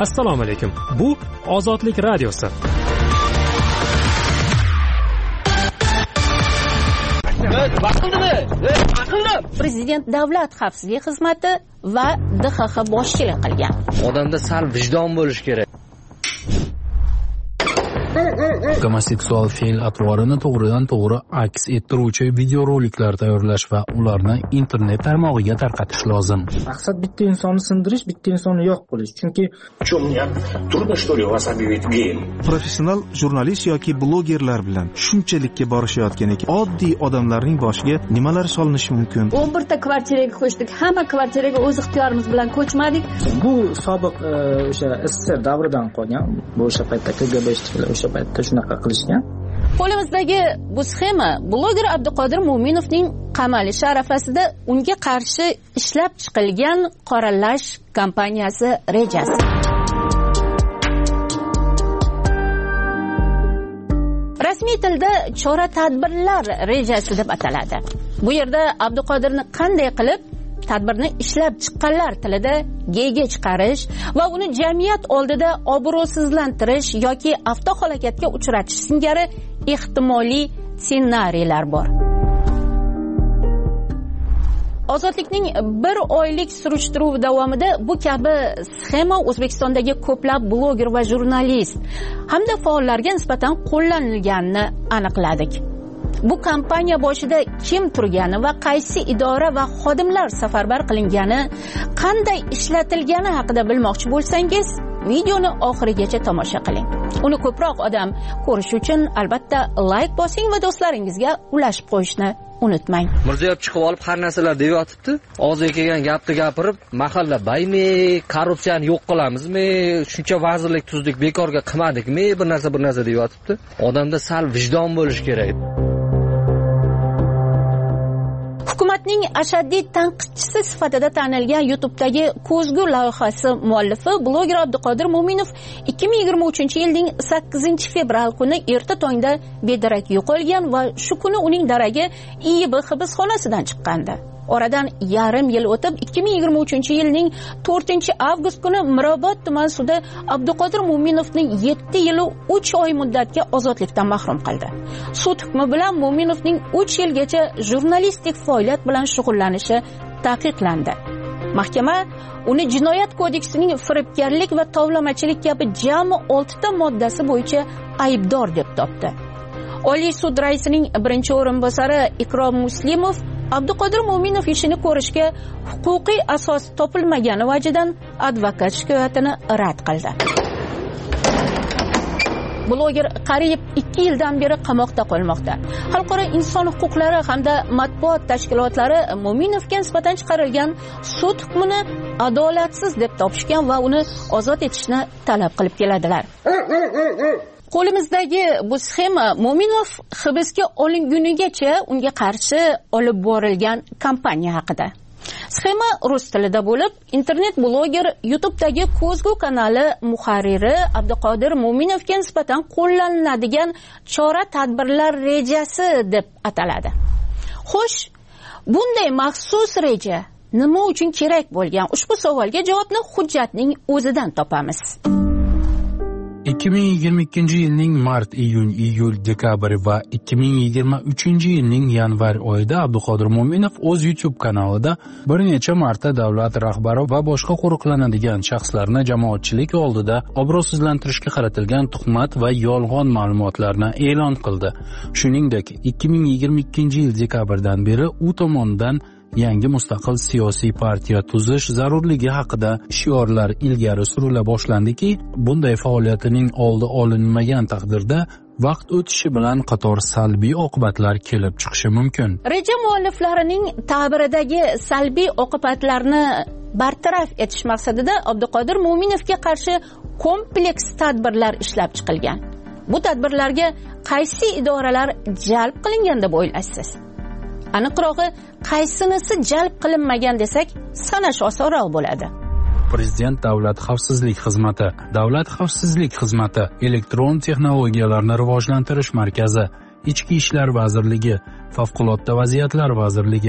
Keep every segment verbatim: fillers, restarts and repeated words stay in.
Assalomu alaykum. Bu Ozodlik radiosi. Prezident davlat xavfsizlik xizmati va D X X boshchilik qilgan. Odamda sal vijdon bo'lish kerak. Gomoseksual fe'l atvorini to'g'ridan to'g'ri aks ettiruvchi videoroliklar tayyorlash va ularni internet tarmog'iga tarqatish lozim. Maqsad bitta insonni sindirish, bitta insonni yo'q qilish. Chunki professional jurnalist yoki blogerlar bilan shunchalikka borishayotgan ekan, oddiy odamlarning boshiga nimalar solinishi mumkin? o'n bir ta kvartiraga ko'chdik. Hamma kvartiraga o'z ixtiyorimiz bilan ko'chmadik. Bu sobiq o'sha S S R davridan qolgan. Bu o'sha paytda K G B ishchilar o'sha paytda shunaqa qilishgan. Qo'limizdagi bu sxema bloger Abduqodir Mo'minovning qamalishi arafasida unga qarshi ishlab chiqilgan qoralash kampaniyasi rejasi. Rasmiy tilda chora-tadbirlar rejasi deb ataladi. Bu yerda Abduqodirni qanday qilib tadbirni ishlab chiqqanlar tilida g'ga chiqarish va uni jamiyat oldida obro'sizlantirish yoki avtohalokatga uchratish singari ehtimoliy ssenariylar bor. Ozodlikning bir oylik surishtiruv davomida bu kabi sxema O'zbekistondagi ko'plab bloger va jurnalist hamda faollarga nisbatan qo'llanilganini aniqladik. Bu kampaniya boshida kim turgani va qaysi idora va xodimlar safarbar qilingani, qanday ishlatilgani haqida bilmoqchi bo'lsangiz, videoni oxirigacha tomosha qiling. Uni ko'proq odam ko'rish uchun albatta like bosing va do'stlaringizga ulashib qo'yishni unutmang. Mirziyoyev chiqib olib har narsalar deyotibdi. Og'ziga kelgan gapni gapirib, mahalla baymi, korrupsiyani yo'q qilamizmi, shuncha vazirlik tuzdik, bekorga qilmadikmi, bir narsa bir narsa deyotibdi. Odamda sal vijdon bo'lish kerak. Hukumatning ashaddiy tanqidchisi sifatida tanilgan YouTube'dagi Ko'zgu loyihasi muallifi bloger Abduqodir Mo'minov ikki ming yigirma uchinchi yilning sakkizinchi fevral kuni erta tongda bedarak yo'qolgan va shu kuni uning daragi I Y B hibsxonasidan chiqqandi. Oradan yarim yil o'tib ikki ming yigirma uchinchi yilning to'rtinchi avgust kuni Mirobod tuman sudi Abduqodir Mo'minovning yetti yil uch oy muddatga ozodlikdan mahrum qildi. Sud hukmi bilan Mo'minovning uch yilgacha jurnalistik faoliyat bilan shug'ullanishi taqiqlandi. Mahkama uni Jinoyat kodeksining firibgarlik va tovlamachilik kabi jami olti ta moddasi bo'yicha aybdor deb topdi. Oliy sud raisining birinchi o'rinbosari Ikrom Muslimov Abduqodir Mo'minov ishini ko'rishga huquqiy asos topilmagani vajidan advokat shikoyatini rad qildi. Bloger qariyb ikki yildan beri qamoqda qolmoqda. Xalqaro inson huquqlari hamda matbuot tashkilotlari Mo'minovga nisbatan chiqarilgan sud hukmini adolatsiz deb topishgan va uni ozod etishni talab qilib keladilar. Qo'limizdagi bu sxema Mo'minov hibsga olingunigacha unga qarshi olib borilgan kampaniya haqida. Sxema rus tilida bo'lib, internet bloger YouTube'dagi Ko'zgu kanali muharriri Abduqodir Mo'minovga nisbatan qo'llaniladigan chora-tadbirlar rejasi deb ataladi. Xo'sh, bunday maxsus reja nima uchun kerak bo'lgan? Ushbu savolga javobni hujjatning o'zidan topamiz. ikki ming yigirma ikkinchi yilning mart, iyun, iyul, dekabr va ikki ming yigirma uchinchi yilning yanvar oyida Abduqodir Mo'minov o'z YouTube kanalida bir necha marta davlat rahbari va boshqa qo'riqlanadigan shaxslarni jamoatchilik oldida obro'sizlantirishga qaratilgan tuhmat va yolg'on ma'lumotlarni e'lon qildi. Shuningdek, ikki ming yigirma ikkinchi yil dekabrdan beri u tomonidan yangi mustaqil siyosiy partiya tuzish zarurligi haqida shiorlar ilgari surila boshlandiki, bunday faoliyatining oldi olinmagan taqdirda vaqt o'tishi bilan qator salbiy oqibatlar kelib chiqishi mumkin. Reja mualliflarining ta'biridagi salbiy oqibatlarni bartaraf etish maqsadida Abduqodir Mo'minovga qarshi kompleks tadbirlar ishlab chiqilgan. Bu tadbirlarga qaysi idoralar jalb qilingan deb o'ylaysiz? Aniqrog'i, qaysinisi jalb qilinmagan desak, sanash osonroq bo'ladi. Prezident davlat xavfsizlik xizmati, davlat xavfsizlik xizmati, elektron texnologiyalarni rivojlantirish markazi, Ichki ishlar vazirligi, favqulodda vaziyatlar vazirligi,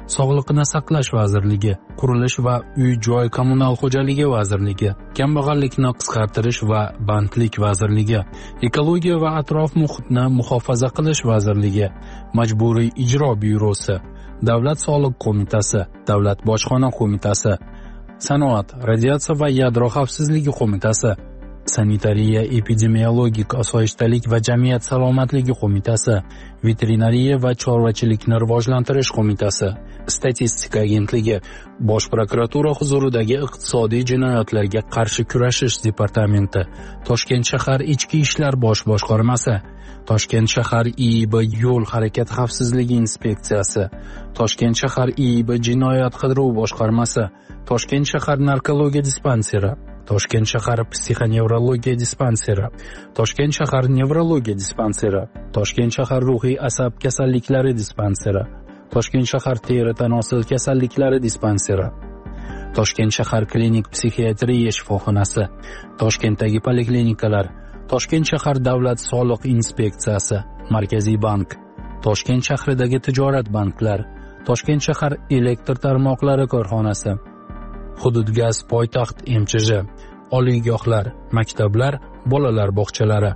Sog'liqni saqlash vazirligi, Qurilish va uy-joy kommunal xo'jaligi vazirligi, Kambag'allikni qisqartirish va bandlik vazirligi, Ekologiya va atrof muhitni muhofaza qilish vazirligi, Majburiy ijro byurosi, Davlat soliq qo'mitasi, Davlat bojxona qo'mitasi, Sanoat, radiatsiya va yadro xavfsizligi qo'mitasi, Sanitariya, epidemiologik osoyishtalik va jamiyat salomatligi qo'mitasi, Veterinariya va chorvachilikni rivojlantirish qo'mitasi, Statistika agentligi, Bosh prokuratura huzuridagi iqtisodiy jinoyatlarga qarshi kurashish departamenti, Toshkent shahar ichki ishlar bosh boshqarmasi, Toshkent shahar I I B yo'l harakati xavfsizligi inspeksiyasi, Toshkent shahar I I B jinoyat qidiruv boshqarmasi, Toshkent shahar narkologiya dispanseri, Toshkent shahar psixonevrologiya dispanseri, Toshkent shahar nevrologiya dispanseri, Toshkent shahar ruhiy asab kasalliklari dispanseri, Toshkent shahar teri tanosil kasalliklari dispanseri, Toshkent shahar klinik psixiatriya shifoxonasi, Toshkentdagi poliklinikalar, Toshkent shahar davlat soliq inspeksiyasi, Markaziy bank, Toshkent shahridagi tijorat banklar, Toshkent shahar elektr tarmoqlari korxonasi, Hududgaz poytaxt M Ch J, oliygohlar, maktablar, bolalar bog'chalari.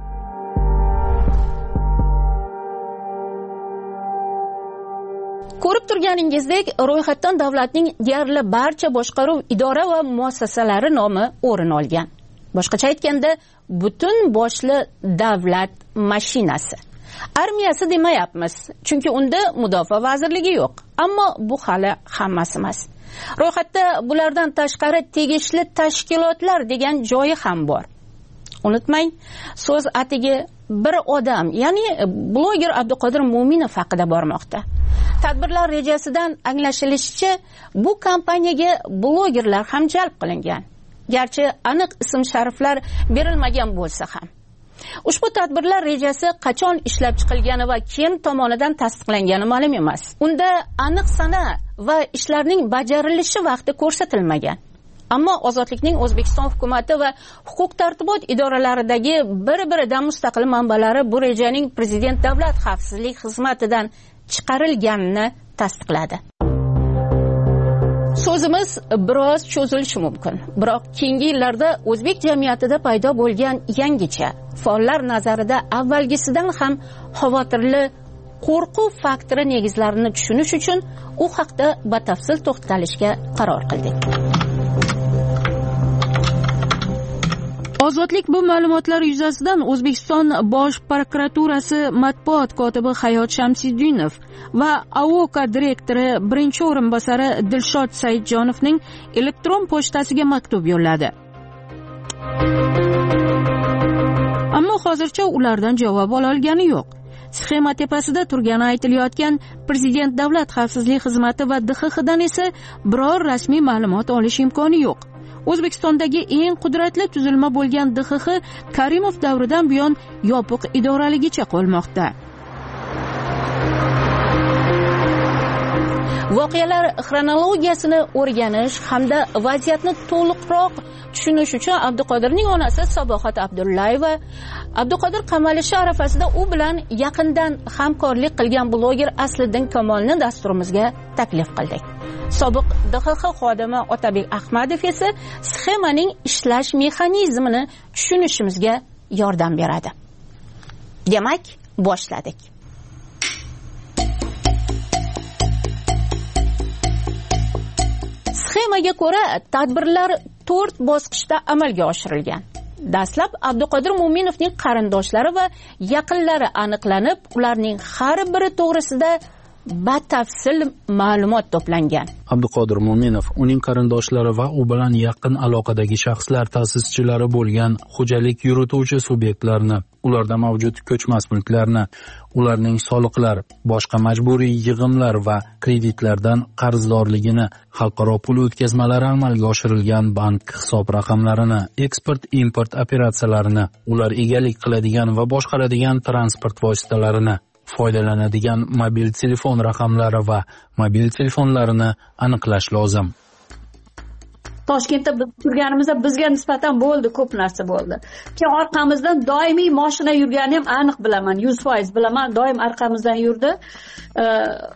Ko'rib turganingizdek, ro'yxatdan davlatning deyarli barcha boshqaruv idora va muassasalari nomi o'rin olgan. Boshqacha aytganda, butun boshli davlat mashinasi. Armiyasi demayapmiz, chunki unda mudofaa vazirligi yo'q. Ammo bu hali hammasi emas. Ro'yxatda bulardan tashqari tegishli tashkilotlar degan joyi ham bor. Unutmang, so'z atigi bir odam, ya'ni bloger Abduqodir Mo'minov haqida bormoqda. Tadbirlar rejasidan anglashilishicha, bu kompaniyaga blogerlar ham jalb qilingan. Garchi aniq ism-shariflar berilmagan bo'lsa ham. Ushbu tadbirlar rejasi qachon ishlab chiqilgani va kim tomonidan tasdiqlangani ma'lum emas. Unda aniq sana va ishlarning bajarilishi vaqti ko'rsatilmagan. Ammo Ozodlikning O'zbekiston hukumatı va huquq tartibot idoralaridagi bir-biridan mustaqil manbalari bu rejaning Prezident Davlat xavfsizlik xizmatidan chiqarilganini tasdiqladi. So'zimiz biroz cho'zilishi mumkin, biroq keyingi yillarda o'zbek jamiyatida paydo bo'lgan yangicha, faollar nazarida avvalgisidan ham xavotirli qo'rquv faktori negizlarini tushunish uchun u haqda batafsil to'xtalishga qaror qildik. Ozodlik bu ma'lumotlar yuzasidan O'zbekiston Bosh prokuraturasi matbuot kotibi Hayot Shamsiddinov va A O K direktori birinchi o'rinbosari Dilshod Saidjonovning elektron pochtasiga maktub yo'lladi. Ammo hozircha ulardan javob ola olgani yo'q. Sxema tepasida turgani aytilayotgan Prezident Davlat xavfsizlik xizmati va D X X dan esa biror rasmiy ma'lumot olish imkoni yo'q. O'zbekistondagi eng qudratli tuzilma bo'lgan D X X Karimov davridan buyon yopiq idoraligicha qolmoqda. Voqealar xronologiyasini o'rganish hamda vaziyatni to'liqroq tushunish uchun Abduqodirning onasi Sabohat Abdullayeva Abduqodir qamalishi arafasida u bilan yaqindan hamkorlik qilgan bloger Asliddin Kamolni dasturimizga taklif qildik. Sobiq D X X xodimi Otabek Ahmadov esa sxemaning ishlash mexanizmini tushunishimizga yordam beradi. Demak, boshladik. Sxemaga ko'ra, tadbirlar to'rt bosqichda amalga oshirilgan. Dastlab Abduqodir Mo'minovning qarindoshlari va yaqinlari aniqlanib, ularning har biri to'g'risida batafsil ma'lumot to'plangan. Abduqodir Mo'minov, uning qarindoshlari va u bilan yaqin aloqadagi shaxslar ta'sischilari bo'lgan xo'jalik yurituvchi subyektlarni, ularda mavjud ko'chmas mulklarni, ularning soliqlar, boshqa majburiy yig'imlar va kreditlardan qarzdorligini, xalqaro pul o'tkazmalari amalga oshirilgan bank hisob raqamlarini, eksport-import operatsiyalarini, ular egalik qiladigan va boshqaradigan transport vositalarini, foydalanadigan mobil telefon raqamlari va mobil telefonlarini aniqlash lozim. Toshkentda biz turganimizda bizga nisbatan bo'ldi, ko'p narsa bo'ldi. Keyin orqamizdan doimiy mashina yurganini ham aniq bilaman, yuz foiz bilaman, doim orqamizdan yurdi.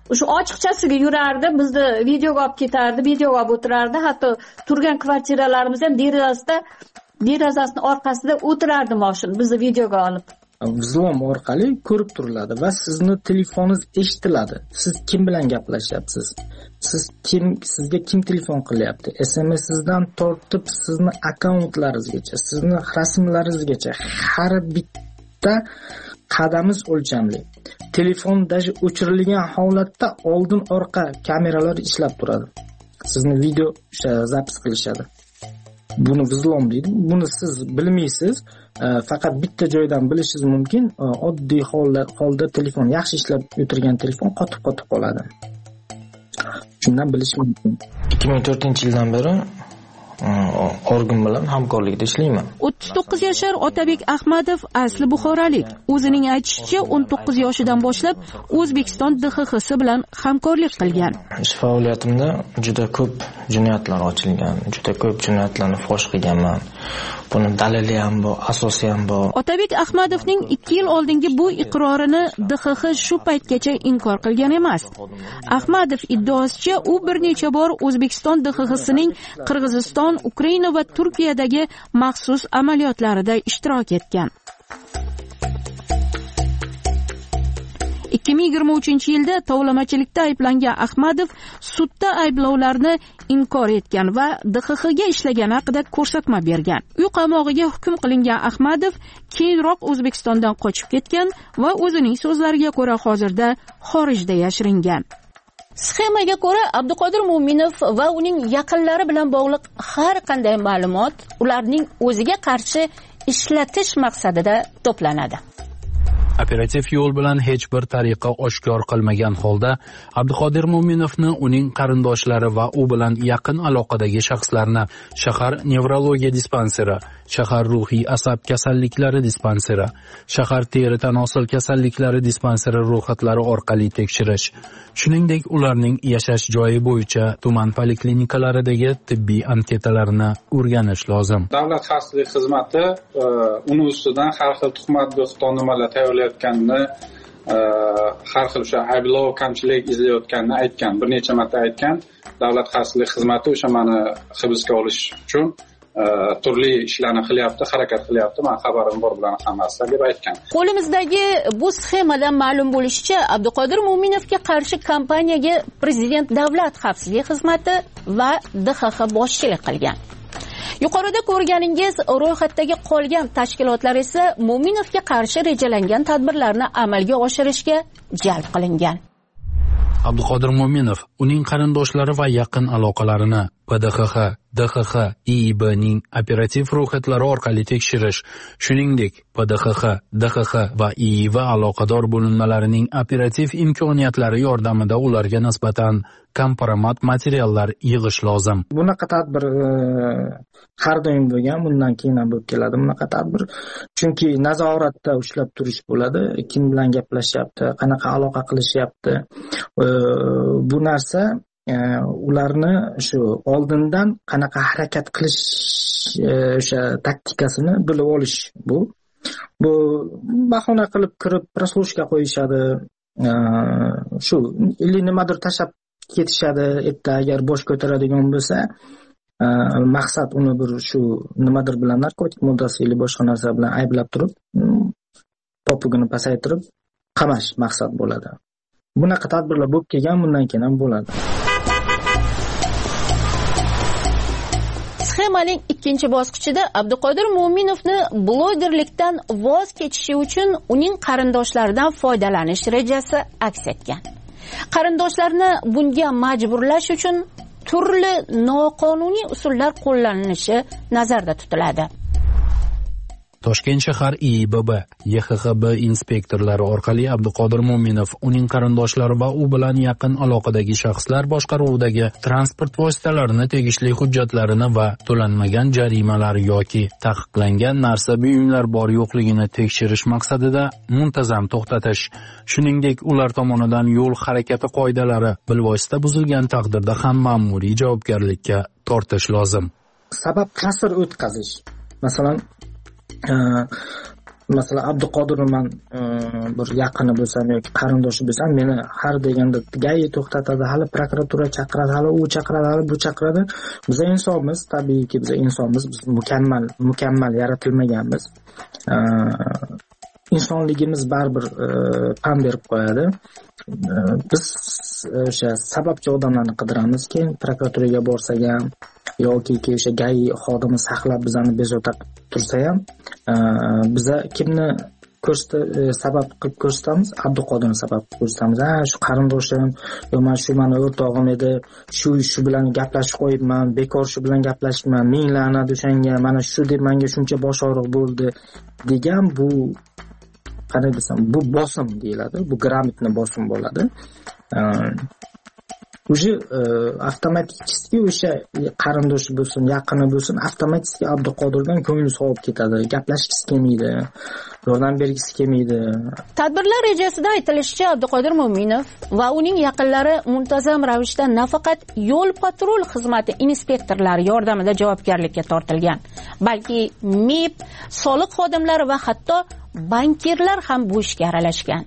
o'sha ochiqchasiga yurardi, bizni videoga olib ketardi, videoga olib o'tirardi, hatto turgan kvartiralarimiz ham derazasida derazasini orqasida o'tirardi mashina bizni videoga olib. Vzlom orqali ko'rib turiladi va sizni telefoningiz eshitiladi. Siz kim bilan gaplashyapsiz? Siz kim, sizga kim telefon qilyapti? S M S sizdan tortib sizni akkauntlaringizgacha, sizni rasmlaringizgacha har bitta qadamingiz o'lchamli. Telefon даже o'chirilgan holatda oldin orqa kameralar ishlab turadi. Sizni video o'sha zapis qilishadi. Buni vzlom deydi. Buni siz bilmaysiz. Faqat bitta joydan bilishingiz mumkin. Oddiy holda holda telefon yaxshi ishlab o'tirgan telefon qotib-qotib qoladi. Shundan bilish mumkin. ikki ming to'rtinchi yildan beri organ bilan hamkorlikda ishlayman. o'ttiz to'qqiz yashar Otabek Ahmadov asli buxorolik. O'zining aytishicha o'n to'qqiz yoshidan boshlab O'zbekiston D X X si bilan hamkorlik qilgan. Ish faoliyatimda juda ko'p jinoyatlar ochilgan, juda ko'p jinoyatlarni fosh qilganman. Buni dalili ham bor, asosi ham bor. Otabek Ahmadovning ikki yil oldingi bu iqrorini D X X shu paytgacha inkor qilgan emas. Ahmadov iddaosicha u bir necha bor O'zbekiston D X X sining Qirg'iziston, Ukraina va Turkiyadagi maxsus amaliyotlarida ishtirok etgan. ikki ming yigirma uchinchi yilda tovlamachilikda ayblangan Ahmadov sudda ayblovlarni inkor etgan va D X X ga ishlagani haqida ko'rsatma bergan. Uy qamog'iga hukm qilingan Ahmadov keyinroq O'zbekistondan qochib ketgan va o'zining so'zlariga ko'ra hozirda xorijda yashiringan. Sxemaga ko'ra Abduqodir Mo'minov va uning yaqinlari bilan bog'liq har qanday ma'lumot ularning o'ziga qarshi ishlatish maqsadida to'planadi. Operativ yo'l bilan hech bir tariqa oshkor qilmagan holda Abduqodir Mo'minovni uning qarindoshlari va u bilan yaqin aloqadagi shaxslarni shahar nevrologiya dispanseri, shahar ruhiy asab kasalliklari dispanseri, shahar teri tanosil kasalliklari dispanseri ro'yxatlari orqali tekshirish, shuningdek ularning yashash joyi bo'yicha tuman poliklinikalaridagi tibbiy anketalarini o'rganish lozim. Davlat xavfsizlik xizmati uni ustidan har xil tuhmat bo'xtonnimalar tayyorlayotganini, har xil o'sha ayblov, kamchilik izlayotganini aytgan, bir necha marta aytgan. Davlat xavfsizlik xizmati o'sha meni hibsga olish uchun turli ishlarni qilyapti, harakat qilyapti. Men xabarim bor bilan hammasi deb aytgan. Qo'limizdagi bu sxemadan ma'lum bo'lishicha, Abduqodir Mo'minovga qarshi kompaniyaga Prezident Davlat xavfsizlik xizmati va D X X boshchilik qilgan. Yuqorida ko'rganingiz ro'yxatdagi qolgan tashkilotlar esa Mo'minovga qarshi rejalangan tadbirlarni amalga oshirishga jalb qilingan. Abduqodir Mo'minov uning qarindoshlari va yaqin aloqalarini P D X X, D X X, I I B ning operativ ro'yxatlari orqali tekshirish, shuningdek P D X X, D X X va I I B aloqador bo'linmalarining operativ imkoniyatlari yordamida ularga nisbatan kompromat materiallar yig'ish lozim. Bunaqa tadbir har doim bo'lgan, bundan keyin ham bo'lib keladi bunaqa tadbir. Chunki nazoratda ushlab turish bo'ladi, kim bilan gaplashyapti, qanaqa aloqa qilishyapti. Bu narsa ularni shu oldindan qanaqa harakat qilish o'sha taktikasini bilib olish bu. Bu bahona qilib kirib proslushka qo'yishadi. Shu illi nimadir tashab ketishadi. Erta agar bosh ko'taradigan bo'lsa, maqsad uni bir shu nimadir bilan narkotik moddasi yoki boshqa narsa bilan ayblab turib, popugini pasaytirib qamash maqsad bo'ladi. Bunaqa tadbirlar bo'lib kelgan, bundan keyin ham bo'ladi. Sxemaning ikkinchi bosqichida Abduqodir Mo'minovni blogerlikdan voz kechishi uchun uning qarindoshlaridan foydalanish rejasi aks etgan. Qarindoshlarini bunga majburlash uchun turli noqonuniy usullar qo'llanilishi nazarda tutiladi. Toshkent shahar I I B B, Y X X B inspektorlari orqali Abduqodir Mo'minov, uning qarindoshlari va u bilan yaqin aloqadagi shaxslar boshqaruvidagi transport vositalarini tegishli hujjatlarini va to'lanmagan jarimalar yoki taqiqlangan narsa buyumlar bor yo'qligini tekshirish maqsadida muntazam to'xtatish, shuningdek ular tomonidan yo'l harakati qoidalari bilvosita buzilgan taqdirda ham ma'muriy javobgarlikka tortish lozim. Sabab qasr o'tkazish. Masalan, masalan Abduqodirni man bir yaqini bo'lsam yoki qarindoshi bo'lsam, meni har deganda gai to'xtatadi, hali prokuratura chaqiradi, hali u chaqiradi, hali bu chaqiradi. Biz insonmiz, tabiiyki biz insonmiz, biz mukammal mukammal yaratilmaganmiz. Insonligimiz baribir pam berib qo'yadi. Biz o'sha sababchi odamlarni qidiramiz, keyin prokuraturaga borsak ham yoki o'sha gai xodimi saqlab bizani bezovta tursa ham, biza kimni ko'rsat sabab qilib ko'rsatamiz? Abduqodirni sabab qilib ko'rsatamiz. Ha, shu qarindoshim, yo men shu meni o'rtog'im edi, shu shu bilan gaplashib qo'yibman, bekor shu bilan gaplashibman, ming la'nat o'shanga, mana shu deb menga shuncha bosh og'riq bo'ldi degan, bu qanday desam, bu bosim deyiladi, bu gрамотный bosim bo'ladi. Уже avtomatik o'sha qarindoshi bo'lsin, yaqini bo'lsin, avtomatik Abduqodirdan ko'ngli sovib ketadi, gaplashgisi kelmaydi, yordam bergisi kelmaydi. Tadbirlar rejasida aytilishicha, Abduqodir Mo'minov va uning yaqinlari muntazam ravishda nafaqat yo'l patrul xizmati inspektorlari yordamida javobgarlikka tortilgan, balki M I B, soliq xodimlari va hatto bankirlar ham bu ishga aralashgan.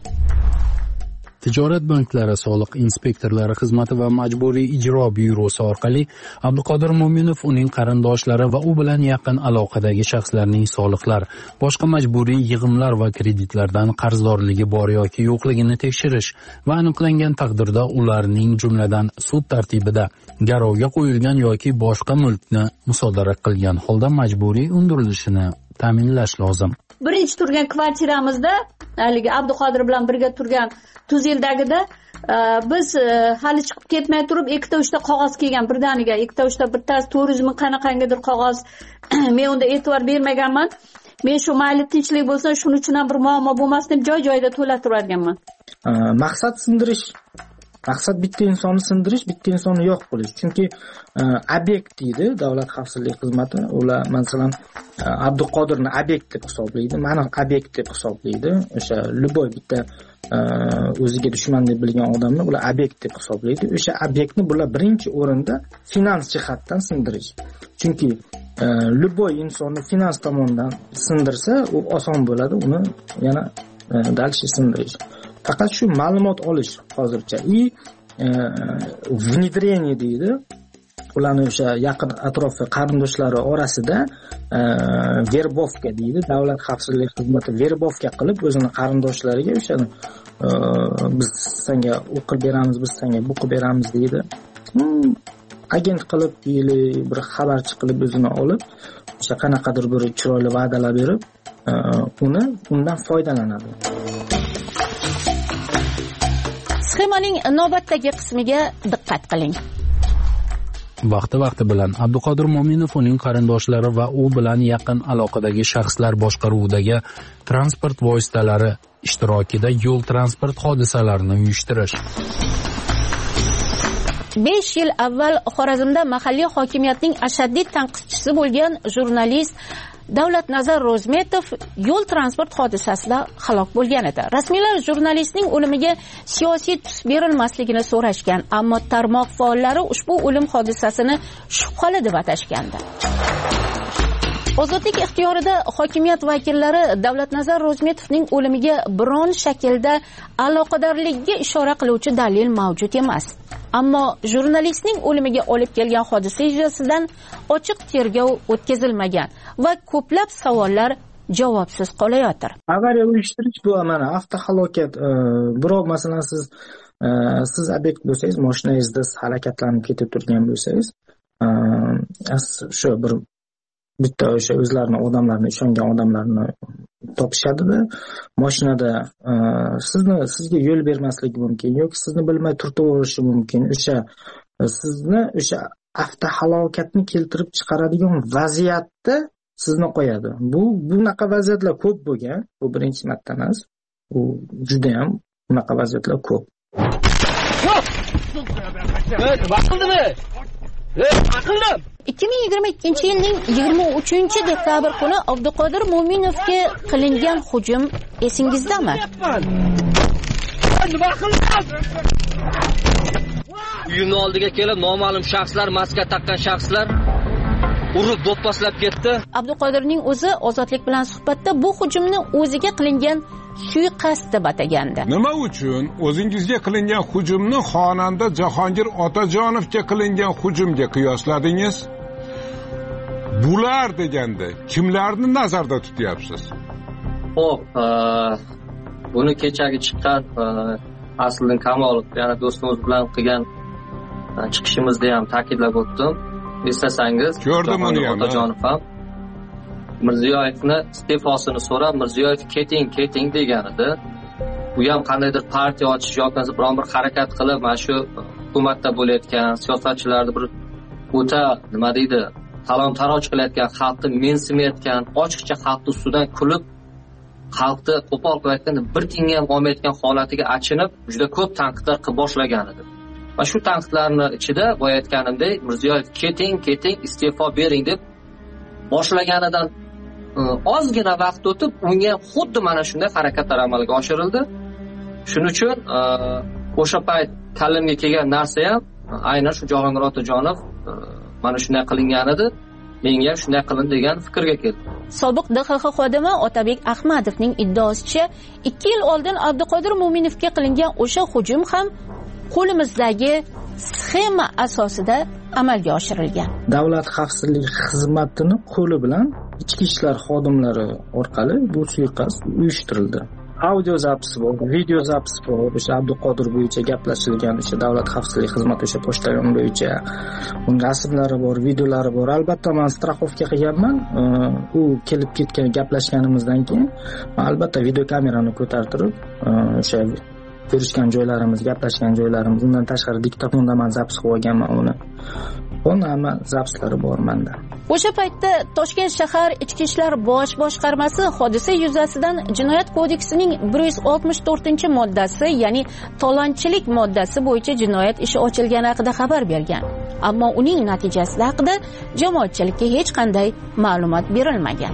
Tijorat banklari soliq inspektorlari xizmati va majburiy ijro byurosi orqali Abduqodir Mo'minov, uning qarindoshlari va u bilan yaqin aloqadagi shaxslarning soliqlar, boshqa majburiy yig'imlar va kreditlardan qarzdorligi bor yoki yo'qligini tekshirish va aniqlangan taqdirda ularning jumladan sud tartibida garovga qo'yilgan yoki boshqa mulkni musodara qilgan holda majburiy undirilishini ta'minlash lozim. Birinchi turgan kvartiramizda, haligi Abduqodir bilan birga turgan tuz yildagida biz hali chiqib ketmay turib ikkita uchta qog'oz kelgan birdaniga, ikkita uchta bittasi turizm qanaqangidir qog'oz. Men unda e'tibor bermaganman. Men shu mayli tinchlik bo'lsa, shuning uchun ham bir muammo bo'lmasin deb joy-joyida to'latib o'rganman. Maqsad sindirish. Maqsad bitta insonni sindirish, bitta insonni yo'q qilish. Chunki obyekt deydi davlat xavfsizlik xizmati. Ular masalan Abduqodirni obyekt deb hisoblaydi, meni obyekt deb hisoblaydi. O'sha любой bitta o'ziga dushman deb bilgan odamni ular obyekt deb hisoblaydi. O'sha obyektni bular birinchi o'rinda finans jihatdan sindirish. Chunki любой insonni finans tomondan sindirsa, u oson bo'ladi, uni yana dalshi sindirish. Faqat shu ma'lumot olish hozircha и внедрение deydi. Ularni o'sha yaqin atrofi qarindoshlari orasida verbovka deydi. Davlat xavfsizlik xizmati verbovka qilib o'zini qarindoshlariga o'sha biz senga u qilib beramiz, biz senga bu qilib beramiz deydi. Agent qilib, yili bir xabarchi qilib o'zini olib, o'sha qanaqadir bir chiroyli va'dalar berib, uni undan foydalanadi. Sxemaning navbatdagi qismiga diqqat qiling. Vaqti-vaqti bilan Abduqodir Mo'minov, uning qarindoshlari va u bilan yaqin aloqadagi shaxslar boshqaruvidagi transport vositalari ishtirokida yo'l transport hodisalarini uyushtirish. besh yil avval Xorazmda mahalliy hokimiyatning ashaddiy tanqidchisi bo'lgan jurnalist Davlatnazar Ro'zmetov yo'l transport hodisasida halok bo'lgan edi. Rasmiylar jurnalistning o'limiga siyosiy tus berilmasligini so'rashgan, ammo tarmoq faollari ushbu o'lim hodisasini shubhali deb atashgandi. Ozodlik ixtiyorida hokimiyat vakillari Davlatnazar Ro'zmetovning o'limiga biron shaklda aloqadorligiga ishora qiluvchi dalil mavjud emas. Ammo jurnalistning o'limiga olib kelgan hodisa yuzasidan ochiq tergov o'tkazilmagan va ko'plab savollar javobsiz qolayotir. Avariya uyushtirish bu mana avtohalokat. Birov masalan siz siz obyekt bo'lsangiz, mashinangizda harakatlanib ketib turgan bo'lsangiz, shu bir bitta o'sha o'zlarini odamlarni, ishongan odamlarni topishadi-da, mashinada sizni sizga yo'l bermasligi mumkin yoki sizni bilmay turtaverishi mumkin. O'sha sizni o'sha avtohalokatni keltirib chiqaradigan vaziyatda sizni qo'yadi. Bu bunaqa vaziyatlar ko'p bo'lgan. Bu birinchi marta emas. U juda ham bunaqa vaziyatlar ko'p. ikki ming yigirma ikkinchi yilning yigirma uchinchi dekabr kuni Abduqodir Mo'minovga qilingan hujum esingizdami? Uyimning oldiga kelib noma'lum shaxslar, maska taqqan shaxslar urib do'pposlab ketdi. Abduqodirning o'zi Ozodlik bilan suhbatda bu hujumni o'ziga qilingan suiqasd deb atagandi. Nima uchun o'zingizga qilingan hujumni xonanda Jahongir Otajonovga qilingan hujumga qiyosladingiz? Bular deganda kimlarni nazarda tutyapsiz? Xo'p, buni kechagi chiqqan Asliddin Kamolov, ya'ni do'stimiz bilan qilgan chiqishimizda ham ta'kidlab o'tdim. Eslasangiz, ko'rdim uni ham. Otajonov ham Mirziyoyevni iste'fosini so'rab, Mirziyoyev keting, keting degan edi. Bu ham qandaydir partiya ochish yoki biron bir harakat qilib, mana shu hukumatda bo'layotgan siyosatchilarni bir o'ta nima deydi, talon-taroj qilayotgan, xalqni mensimayotgan, ochiqcha xalqning ustidan kulib, xalqni qo'pol qilayotganda bir tiyinga ham olmayotgan holatiga achinib, juda ko'p tanqidlar qilib boshlagan edi. Va shu tanqidlarni ichida boya aytganimdek, Mirziyoyev keting, keting, iste'fo bering deb boshlaganidan ozgina vaqt o'tib, unga xuddi mana shunday harakatlar amalga oshirildi. Shuning uchun o'sha payt kallimga kelgan narsa ham aynan shu Jahongir Otajonov mana shunday qilingan edi, menga shunday qilin degan fikrga keldi. Sobiq D X X xodimi Otabek Ahmadovning iddaosicha ikki yil oldin Abduqodir Mo'minovga qilingan o'sha hujum ham qo'limizdagi sxema asosida amalga oshirilgan. Davlat xavfsizlik xizmatini qo'li bilan ichki ishlar xodimlari orqali bu suiqasd uyushtirildi. Audio zapis bor, video zapis bor. O'sha Abduqodir bo'yicha gaplashilgan, o'sha davlat xavfsizlik xizmati o'sha pochtayon bo'yicha unga rasmlari bor, videolari bor. Albatta men strafovka qilganman. U kelib ketgan gaplashganimizdan keyin men albatta video kamerani ko'tartirib o'sha ko'rishgan joylarimiz, gaplashgan joylarimiz, undan tashqari diktofonda men zapis qilib olganman uni. Buni hamma zapislari bor menda. O'sha paytda Toshkent shahar Ichki ishlar bosh boshqarmasi hodisa yuzasidan Jinoyat kodeksining bir yuz oltmish to'rtinchi moddasi, ya'ni talonchilik moddasi bo'yicha jinoyat ishi ochilgani haqida xabar bergan. Ammo uning natijasi haqida jamoatchilikka hech qanday ma'lumot berilmagan.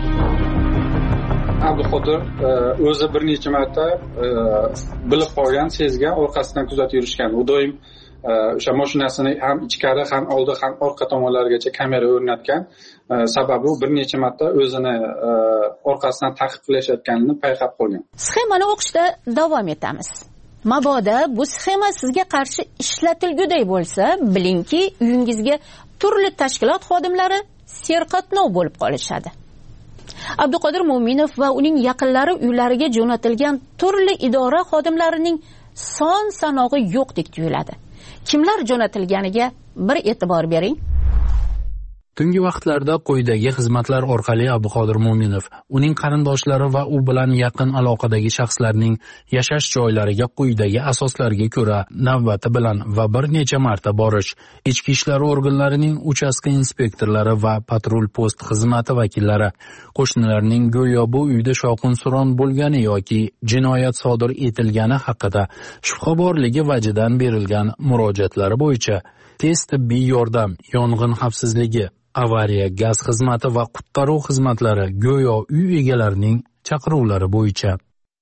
Abduqodir o'zi bir necha marta bilib qolgan, sezgan, orqasidan kuzatib yurishgan. U doim o'sha mashinasini ham ichkari, ham oldi, ham orqa tomonlarigacha kamera o'rnatgan. Sababi u bir necha marta o'zini orqasidan ta'qib qilishayotganini payqab qolgan. Sxemani o'qishda davom etamiz. Mabodo bu sxema sizga qarshi ishlatilguday bo'lsa, bilingki, uyingizga turli tashkilot xodimlari serqatnov bo'lib qolishadi. Abduqodir Mo'minov va uning yaqinlari uylariga jo'natilgan turli idora xodimlarining son sanog'i yo'qdek tuyuladi. Kimlar jo'natilganiga bir e'tibor bering. Tungi vaqtlarda quyidagi xizmatlar orqali Abduqodir Mo'minov, uning qarindoshlari va u bilan yaqin aloqadagi shaxslarning yashash joylariga quyidagi asoslarga ko'ra navbati bilan va bir necha marta borish, ichki ishlar organlarining uchastka inspektorlari va patrul post xizmati vakillari, qo'shnilarning go'yo bu uyda shovqin-suron bo'lgani yoki jinoyat sodir etilgani haqida shubha borligi vajidan berilgan murojaatlari bo'yicha tez tibbiy yordam, yong'in xavfsizligi, avariya, gaz xizmati va qutqaruv xizmatlari go'yo uy egalarining chaqiruvlari bo'yicha.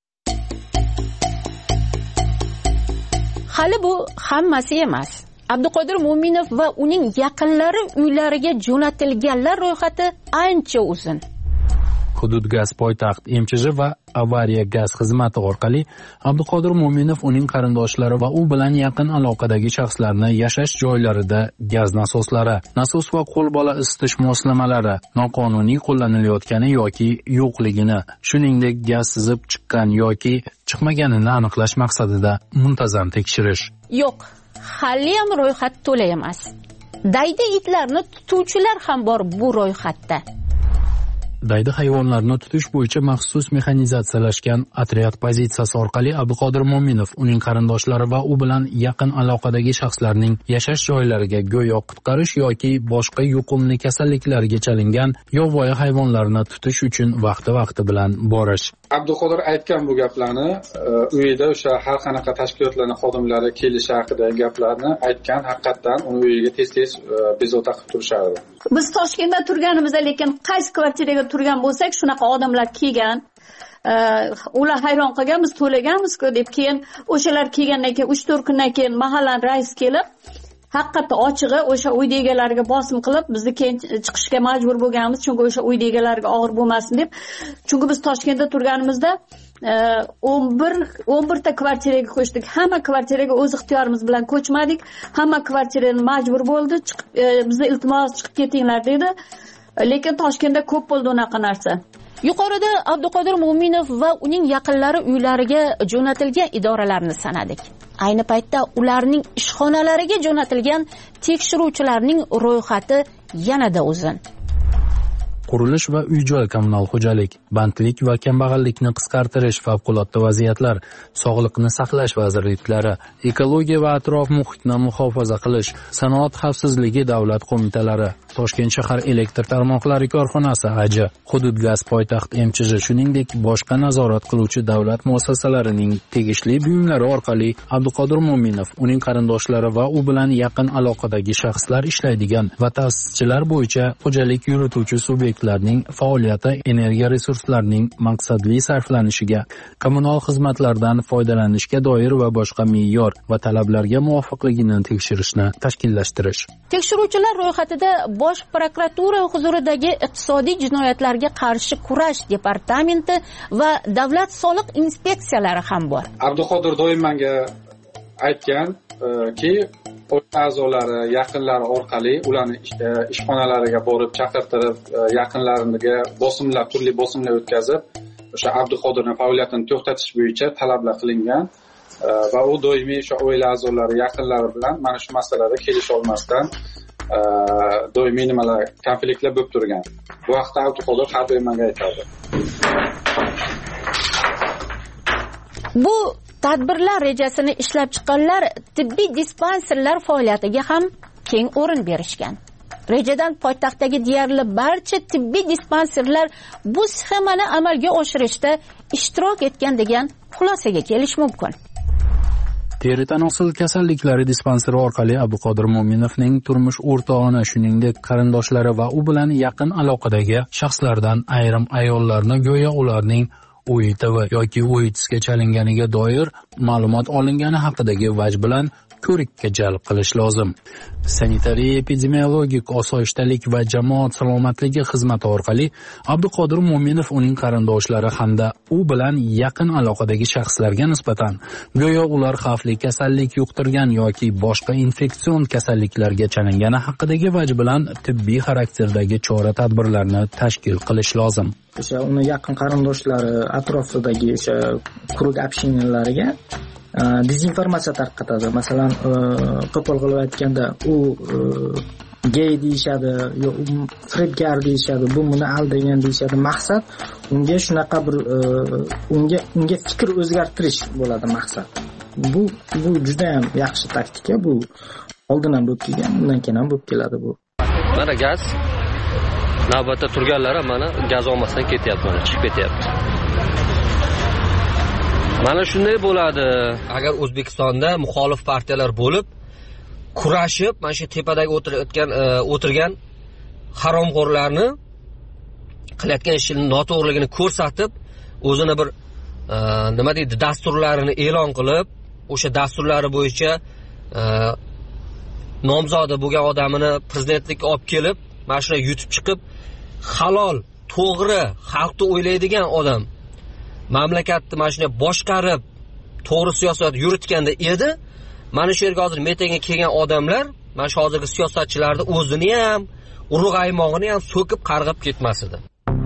Hali bu hammasi emas. Abduqodir Mo'minov va uning yaqinlari uylariga jo'natilganlar ro'yxati ancha uzun. Hudud gaz poytaxt M Ch J va avariya gaz xizmati orqali Abduqodir Mo'minov, uning qarindoshlari va u bilan yaqin aloqadagi shaxslarni yashash joylarida gaz nasoslari, nasos va qo'lbola isitish moslamalari noqonuniy qo'llanilayotgani yoki yo'qligini, shuningdek gaz sizib chiqqan yoki chiqmaganini aniqlash maqsadida muntazam tekshirish. Yo'q, hali ham ro'yxat to'la emas. Daydi itlarni tutuvchilar ham bor bu ro'yxatda. Daydi hayvonlarni tutish bo'yicha maxsus mexanizatsiyalashgan otryad pozitsiyasi orqali Abduqodir Mo'minov, uning qarindoshlari va u bilan yaqin aloqadagi shaxslarning yashash joylariga go'yo qutqarish yoki boshqa yuqumli kasalliklarga chalingan yovvoyi hayvonlarni tutish uchun vaqti-vaqti bilan borish. Abduqodir aytgan bu gaplarni, uyida o'sha har qanaqa tashkilotlarning xodimlari kelishi haqidagi gaplarni aytgan, haqiqatan uni uyiga tez-tez bezovta qilib turishardi. Biz Toshkentda turganimizda, lekin qaysi kvartiraga turgan bo'lsak, shunaqa odamlar kelgan. Ular hayron qolgan, biz to'laganmiz-ku deb, keyin o'shalar kelgandan keyin uch to'rt kundan keyin mahallaning raisi kelib, haqiqatda ochig'i o'sha uyda egalariga bosim qilib bizni keyin chiqishga majbur bo'lganmiz, chunki o'sha uyda egalariga og'ir bo'lmasin deb. Chunki biz Toshkentda turganimizda o'n bir o'n bir ta kvartiraga ko'chdik. Hamma kvartiraga o'z ixtiyorimiz bilan ko'chmadik. Hamma kvartirani majbur bo'ldi, bizni iltimos chiqib ketinglar dedi. Lekin Toshkentda ko'p bo'ldi unaqa narsa. Yuqorida Abduqodir Mo'minov va uning yaqinlari uylariga jo'natilgan idoralarni sanadik. Ayni paytda ularning ishxonalariga jo'natilgan tekshiruvchilarning ro'yxati yanada uzun. Qurilish va uy-joy kommunal xo'jalik, bandlik va kambag'allikni qisqartirish favqulodda vaziyatlar, sog'liqni saqlash vazirliklari, ekologiya va atrof muhitni muhofaza qilish, sanoat xavfsizligi davlat qo'mitalari, Toshkent shahar elektr tarmoqlari korxonasi A J, hudud gaz poytaxt M Ch J, shuningdek boshqa nazorat qiluvchi davlat muassasalarining tegishli buyumlari orqali Abduqodir Mo'minov, uning qarindoshlari va u bilan yaqin aloqadagi shaxslar ishlaydigan va ta'sischilar bo'yicha xo'jalik yurituvchi subyekt larning faoliyati energiya resurslarining maqsadli sarflanishiga, kommunal xizmatlardan foydalanishga doir va boshqa me'yor va talablarga muvofiqligini tekshirishni tashkillashtirish. Tekshiruvchilar ro'yxatida Bosh prokuratura huzuridagi iqtisodiy jinoyatlarga qarshi kurash departamenti va davlat soliq inspeksiyalari ham bor. Abduqodir doim menga aytganki, oila a'zolari, yaqinlari orqali ularni ishxonalariga borib chaqirtirib, yaqinlariga bosimlar, turli bosimlar o'tkazib, o'sha Abduqodirning faoliyatini to'xtatish bo'yicha talablar qilingan va u doimiy o'sha oila a'zolari, yaqinlari bilan mana shu masalada kelisha olmasdan doimiy nimalar, konfliktlar bo'lib turgan. Bu vaqtda Abduqodir har doim menga aytadi. Bu tadbirlar rejasini ishlab chiqqanlar tibbiy dispanserlar faoliyatiga ham keng o'rin berishgan. Rejadan poytaxtdagi deyarli barcha tibbiy dispanserlar bu sxemani amalga oshirishda ishtirok etgan degan xulosaga kelish mumkin. Teri tanosil kasalliklari dispanseri orqali Abduqodir Mo'minovning turmush o'rtog'ini, shuningdek qarindoshlari va u bilan yaqin aloqadagi shaxslardan ayrim ayollarni go'yo ularning O I T V yoki O I T S ga chalinganiga doir ma'lumot olingani haqidagi vaj bilan ko'rikka jalb qilish lozim. Sanitariya epidemiologik osoyishtalik va jamoat salomatligi xizmati orqali Abduqodir Mo'minov, uning qarindoshlari hamda u bilan yaqin aloqadagi shaxslarga nisbatan go'yo ular xavfli kasallik yuqtirgan yoki boshqa infeksion kasalliklarga chalingani haqidagi vaj bilan tibbiy xarakterdagi chora-tadbirlarni tashkil qilish lozim. O'sha uni yaqin qarindoshlari, atrofidagi o'sha krug общениялariga dezinformatsiya tarqatadi. Masalan, qo'pol qilib aytganda, u gay deyishadi, yo firibgar deyishadi, bu buni aldagan deyishadi. Maqsad unga shunaqa bir unga unga fikr o'zgartirish bo'ladi maqsad. Bu bu juda ham yaxshi taktika, bu oldin ham bo'lib kelgan, undan keyin ham bo'lib keladi bu. Mana gaz navbatda turganlar mana gaz olmasdan ketyapti, mana chiqib ketyapti. Mana shunday bo'ladi. Agar O'zbekistonda muxolif partiyalar bo'lib, kurashib, mana shu tepadagi o'tirgan o'tirgan haromxo'rlarni qilayotgan ishini noto'g'riligini ko'rsatib, o'zini bir nima deydi, dasturlarini e'lon qilib, o'sha dasturlari bo'yicha nomzodi bo'lgan odamini prezidentlikka olib kelib, mana shuni yutib chiqib, halol, to'g'ri, xalqni o'ylaydigan odam mamlakatni mana shunday boshqarib, to'g'ri siyosat yuritganda edi. Mana shu yerga hozir metinga kelgan odamlar, mana shu hozirgi siyosatchilarni o'zini ham, urug' aymog'ini ham so'kib qarg'ab ketmas edi.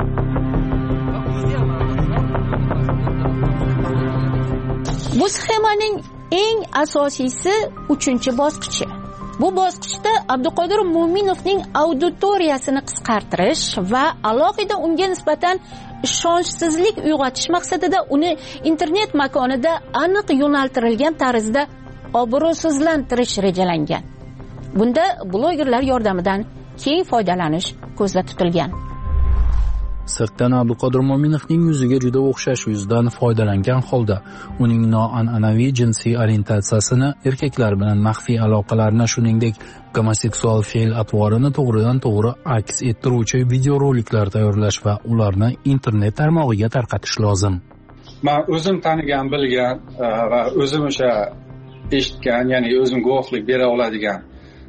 Bu sxemaning eng asosiysi uchinchi bosqichi. Bu bosqichda Abduqodir Mo'minovning auditoriyasini qisqartirish va alohida unga nisbatan ishonchsizlik uyg'otish maqsadida uni internet makonida aniq yo'naltirilgan tarzda obro'sizlantirish rejalangan. Bunda blogerlar yordamidan keng foydalanish ko'zda tutilgan. Sirtdan Abduqodir Mo'minovning yuziga juda o'xshash yuzdan foydalangan holda uning noan'anaviy jinsiy orientatsiyasini, erkaklar bilan maxfiy aloqalarini, shuningdek gomoseksual fe'l-atvorini to'g'ridan to'g'ri aks ettiruvchi videoroliklar tayyorlash va ularni internet tarmog'iga tarqatish lozim. Men o'zim tanigan, bilgan va o'zim o'sha eshitgan, ya'ni o'zim guvohlik bera oladigan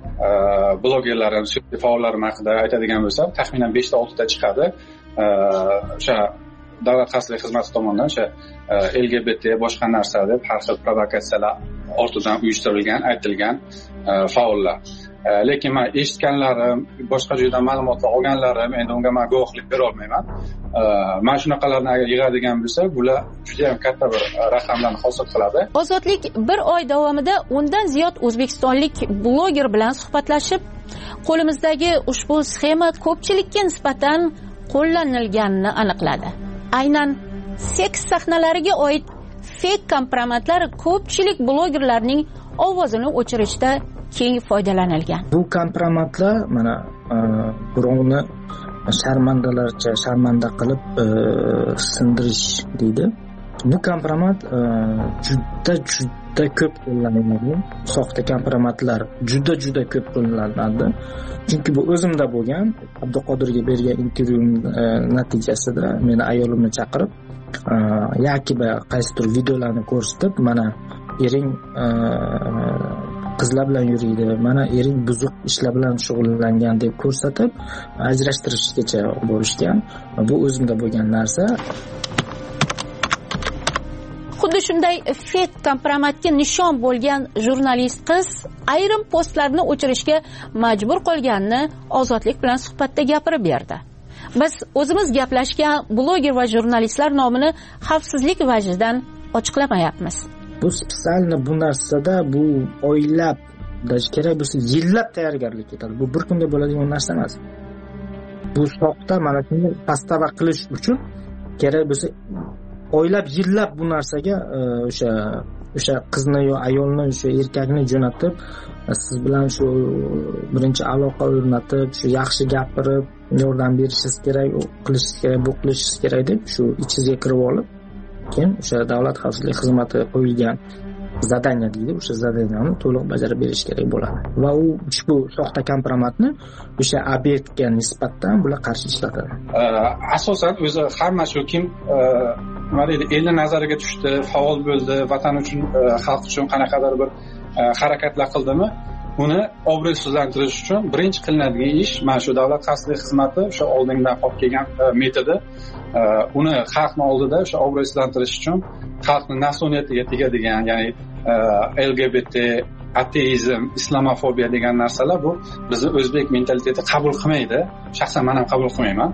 blogerlarim, faollarim haqida aytadigan bo'lsam, taxminan beshta oltita chiqadi. O'sha davlat xavfsizlik xizmati tomonidan o'sha L G B T boshqa narsa deb har xil provokatsiyalar ortidan uyushtirilgan, aytilgan faollar. Lekin men eshitganlarim, boshqa joydan ma'lumotlar olganlarim, endi unga men guvohlik bera olmayman. Men shunaqalarni agar yig'adigan bo'lsa, bular juda ham katta bir raqamlarni hosil qiladi. Ozodlik bir oy davomida o'ndan ziyod o'zbekistonlik bloger bilan suhbatlashib, qo'limizdagi ushbu sxema ko'pchilikka nisbatan qo'llanilganini aniqladi. Aynan seks sahnalariga oid fake kompromatlar ko'pchilik blogerlarning ovozini o'chirishda keng foydalanilgan. Bu kompromatlar mana birovni sharmandalarcha sharmanda qilib sindirish deydi. Bu kompromat juda juda ko'p qo'llaniladi. Soxta kompromatlar juda juda ko'p qo'llaniladi. Chunki bu o'zimda bo'lgan. Abduqodirga bergan intervyum natijasida meni ayolimni chaqirib, yoki qaysidir videolarni ko'rsatib, mana ering qizlar bilan yuriydi, mana ering buzuq ishlar bilan shug'ullangan deb ko'rsatib, ajrashtirishgacha borishgan. Bu o'zimda bo'lgan narsa. Xuddi shunday fake kompromatga nishon bo'lgan jurnalist qiz ayrim postlarni o'chirishga majbur qolganini Ozodlik bilan suhbatda gapirib berdi. Biz o'zimiz gaplashgan bloger va jurnalistlar nomini xavfsizlik vajidan ochiqlamayapmiz. Bu spesialni bu narsada bu oylab, kerak bo'lsa yillab tayyorgarlik ketadi. Bu bir kunda bo'ladigan narsa emas. Bu soxta mana shuni pastava qilish uchun kerak bo'lsa oylab yillab bu narsaga o'sha o'sha qizni yo ayolni o'sha erkakni jo'natib, siz bilan shu birinchi aloqa o'rnatib, shu yaxshi gapirib, yordam berishingiz kerak, u qilishingiz kerak, bu qilishingiz kerak deb shu ichingizga kirib olib, keyin o'sha davlat xavfsizlik xizmati qo'ygan zadaniya deydi, o'sha zadaniyani to'liq bajarib berish kerak bo'ladi. Va u ushbu soxta kompromatni o'sha obyektga nisbatan bular qarshi ishlatadi. Asosan o'zi hamma shu kim nima deydi, elni nazariga tushdi, faol bo'ldi, vatan uchun, xalq uchun qanaqadir bir harakatlar qildimi, uni obro'sizlantirish uchun birinchi qilinadigan ish mana shu davlat xavfsizlik xizmati o'sha oldindan olib kelgan metodi, uni xalqning oldida o'sha obro'sizlantirish uchun xalqning mas'uliyatiga tegadigan, ya'ni L G B T, ateizm, islamofobiya degan narsalar bu bizni o'zbek mentaliteti qabul qilmaydi. Shaxsan men ham qabul qilmayman.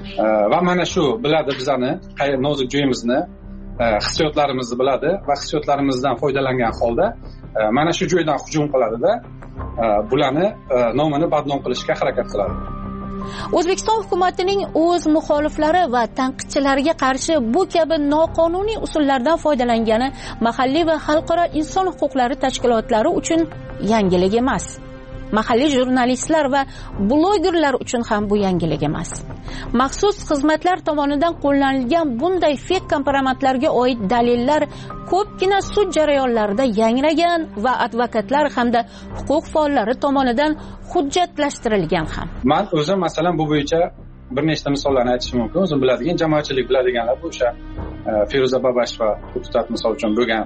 Va mana shu biladi bizani nozik joyimizni, hissiyotlarimizni biladi va hissiyotlarimizdan foydalangan holda mana shu joydan hujum qiladida bularni nomini badnom qilishga harakat qiladi. O'zbekiston hukumatining o'z muxoliflari va tanqidchilariga qarshi bu kabi noqonuniy usullardan foydalangani mahalliy va xalqaro inson huquqlari tashkilotlari uchun yangilik emas. Mahalliy jurnalistlar va blogerlar uchun ham bu yangilik emas. Maxsus xizmatlar tomonidan qo'llanilgan bunday fake kompromatlarga oid dalillar ko'pgina sud jarayonlarida yangragan va advokatlar hamda huquq faollari tomonidan hujjatlashtirilgan ham. Men o'zim masalan bu bo'yicha bir nechta misollarni aytishim mumkin. O'zim biladigan, jamoatchilik biladiganlar bu o'sha Feruza Babasheva deputat misol uchun bo'lgan,